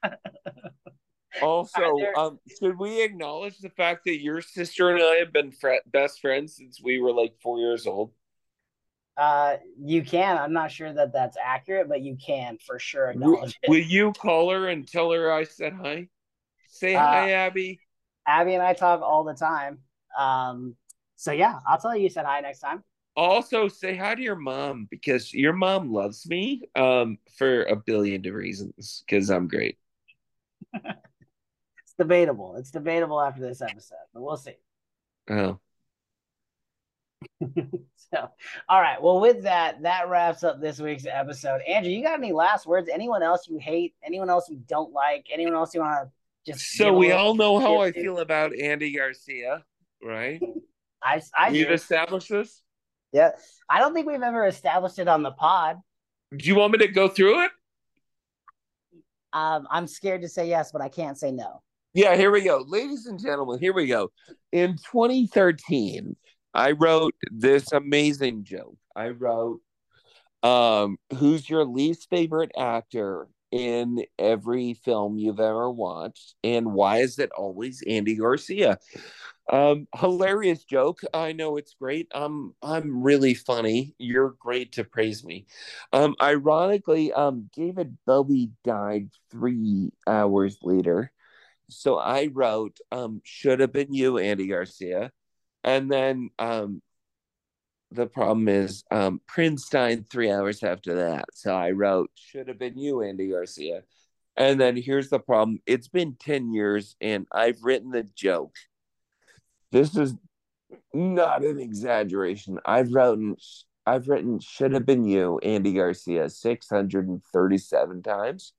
S2: Also, should we acknowledge the fact that your sister and I have been best friends since we were like 4 years old?
S1: You can. I'm not sure that that's accurate, but you can for sure acknowledge it.
S2: Will you call her and tell her I said hi? Say hi, Abby.
S1: Abby and I talk all the time. So yeah, I'll tell you said hi next time.
S2: Also, say hi to your mom because your mom loves me for a billion reasons because I'm great.
S1: It's debatable. It's debatable after this episode, but we'll see.
S2: Oh.
S1: So, all right. Well, with that wraps up this week's episode. Andrew, you got any last words? Anyone else you hate? Anyone else you don't like? Anyone else you want to just?
S2: So we all know how I feel about Andy Garcia, right? We've established this.
S1: Yeah, I don't think we've ever established it on the pod.
S2: Do you want me to go through it?
S1: I'm scared to say yes, but I can't say no.
S2: Yeah, here we go. Ladies and gentlemen, here we go. In 2013, I wrote this amazing joke. I wrote, who's your least favorite actor in every film you've ever watched, and why is it always Andy Garcia? Hilarious joke. I know it's great. I'm really funny. You're great to praise me. Ironically, David Bowie died 3 hours later. So I wrote, should have been you, Andy Garcia. And then the problem is Prince died 3 hours after that. So I wrote, should have been you, Andy Garcia. And then here's the problem. It's been 10 years and I've written the joke. This is not an exaggeration. I've written should have been you, Andy Garcia, 637 times.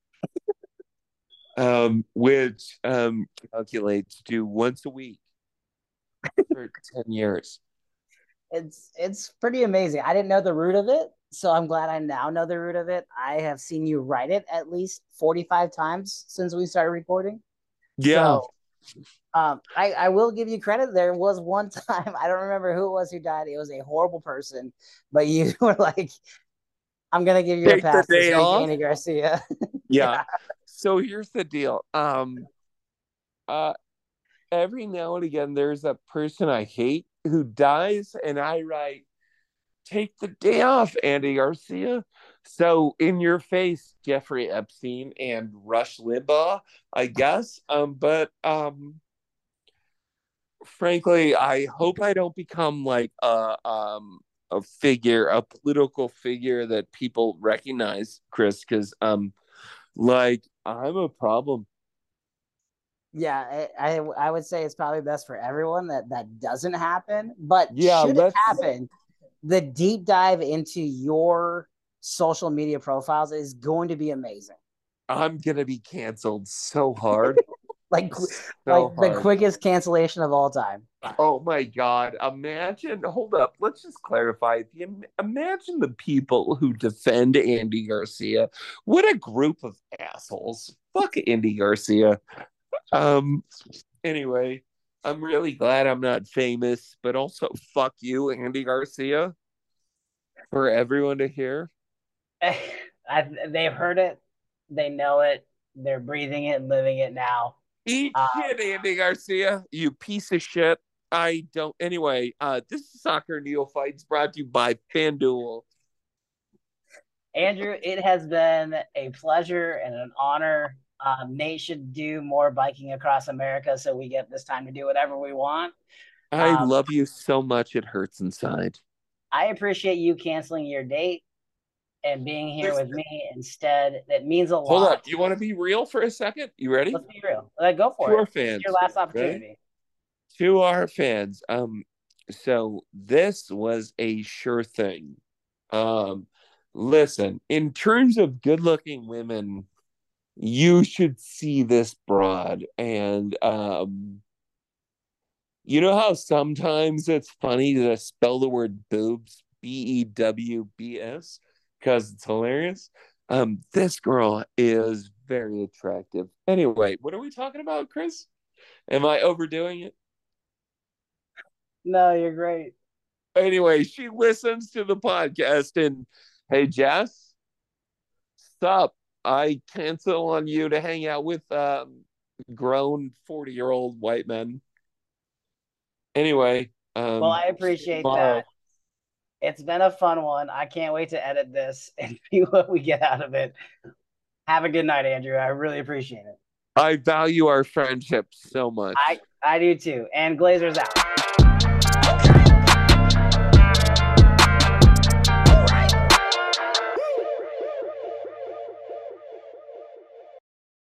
S2: Which calculates to once a week for 10 years.
S1: It's pretty amazing. I didn't know the root of it, so I'm glad I now know the root of it. I have seen you write it at least 45 times since we started recording.
S2: Yeah.
S1: So, I will give you credit. There was one time, I don't remember who it was who died. It was a horrible person, but you were like, I'm going to give you a pass to say Andy Garcia.
S2: Yeah. So here's the deal. Every now and again, there's a person I hate who dies, and I write, Take the day off, Andy Garcia. So in your face, Jeffrey Epstein and Rush Limbaugh, I guess. But frankly, I hope I don't become like a figure, a political figure that people recognize, Chris, because like I'm a problem.
S1: Yeah, I would say it's probably best for everyone that doesn't happen. But
S2: Yeah,
S1: should it
S2: let's.
S1: happen, the deep dive into your social media profiles is going to be amazing.
S2: I'm gonna be canceled so hard,
S1: Like like
S2: so
S1: the
S2: hard.
S1: quickest cancellation of all time.
S2: Oh my God. Imagine, hold up, let's just clarify. Imagine the people who defend Andy Garcia. What a group of assholes. Fuck Andy Garcia. Um, anyway, I'm really glad I'm not famous, but also fuck you, Andy Garcia, for everyone to hear.
S1: They've heard it, they know it, they're breathing it and living it now.
S2: Eat
S1: Uh,
S2: shit, Andy Garcia, you piece of shit. I don't. Anyway, this is Soccer Neophytes brought to you by FanDuel.
S1: Andrew, it has been a pleasure and an honor. Nate should do more biking across America so we get this time to do whatever we want.
S2: I
S1: Um,
S2: love you so much, it hurts inside.
S1: I appreciate you canceling your date and being here
S2: There's,
S1: with me instead. That means a
S2: hold up.
S1: lot.
S2: You want to be real for a second? You ready?
S1: Let's be real. Go for
S2: To
S1: it.
S2: our
S1: This is your
S2: fans.
S1: last
S2: Ready?
S1: opportunity.
S2: To our fans. So this was a sure thing. Um, listen, in terms of good looking women, you should see this broad. And you know how sometimes it's funny to spell the word boobs, BEWBS, because it's hilarious. This girl is very attractive. Anyway, what are we talking about, Chris? Am I overdoing it?
S1: No, you're great.
S2: Anyway, she listens to the podcast and hey, Jess, sup? I cancel on you to hang out with grown 40-year-old white men. Anyway,
S1: Well, I appreciate
S2: tomorrow.
S1: that. It's been a fun one. I can't wait to edit this and see what we get out of it. Have a good night, Andrew. I really appreciate it.
S2: I value our friendship so much.
S1: I do too. And Glazer's out.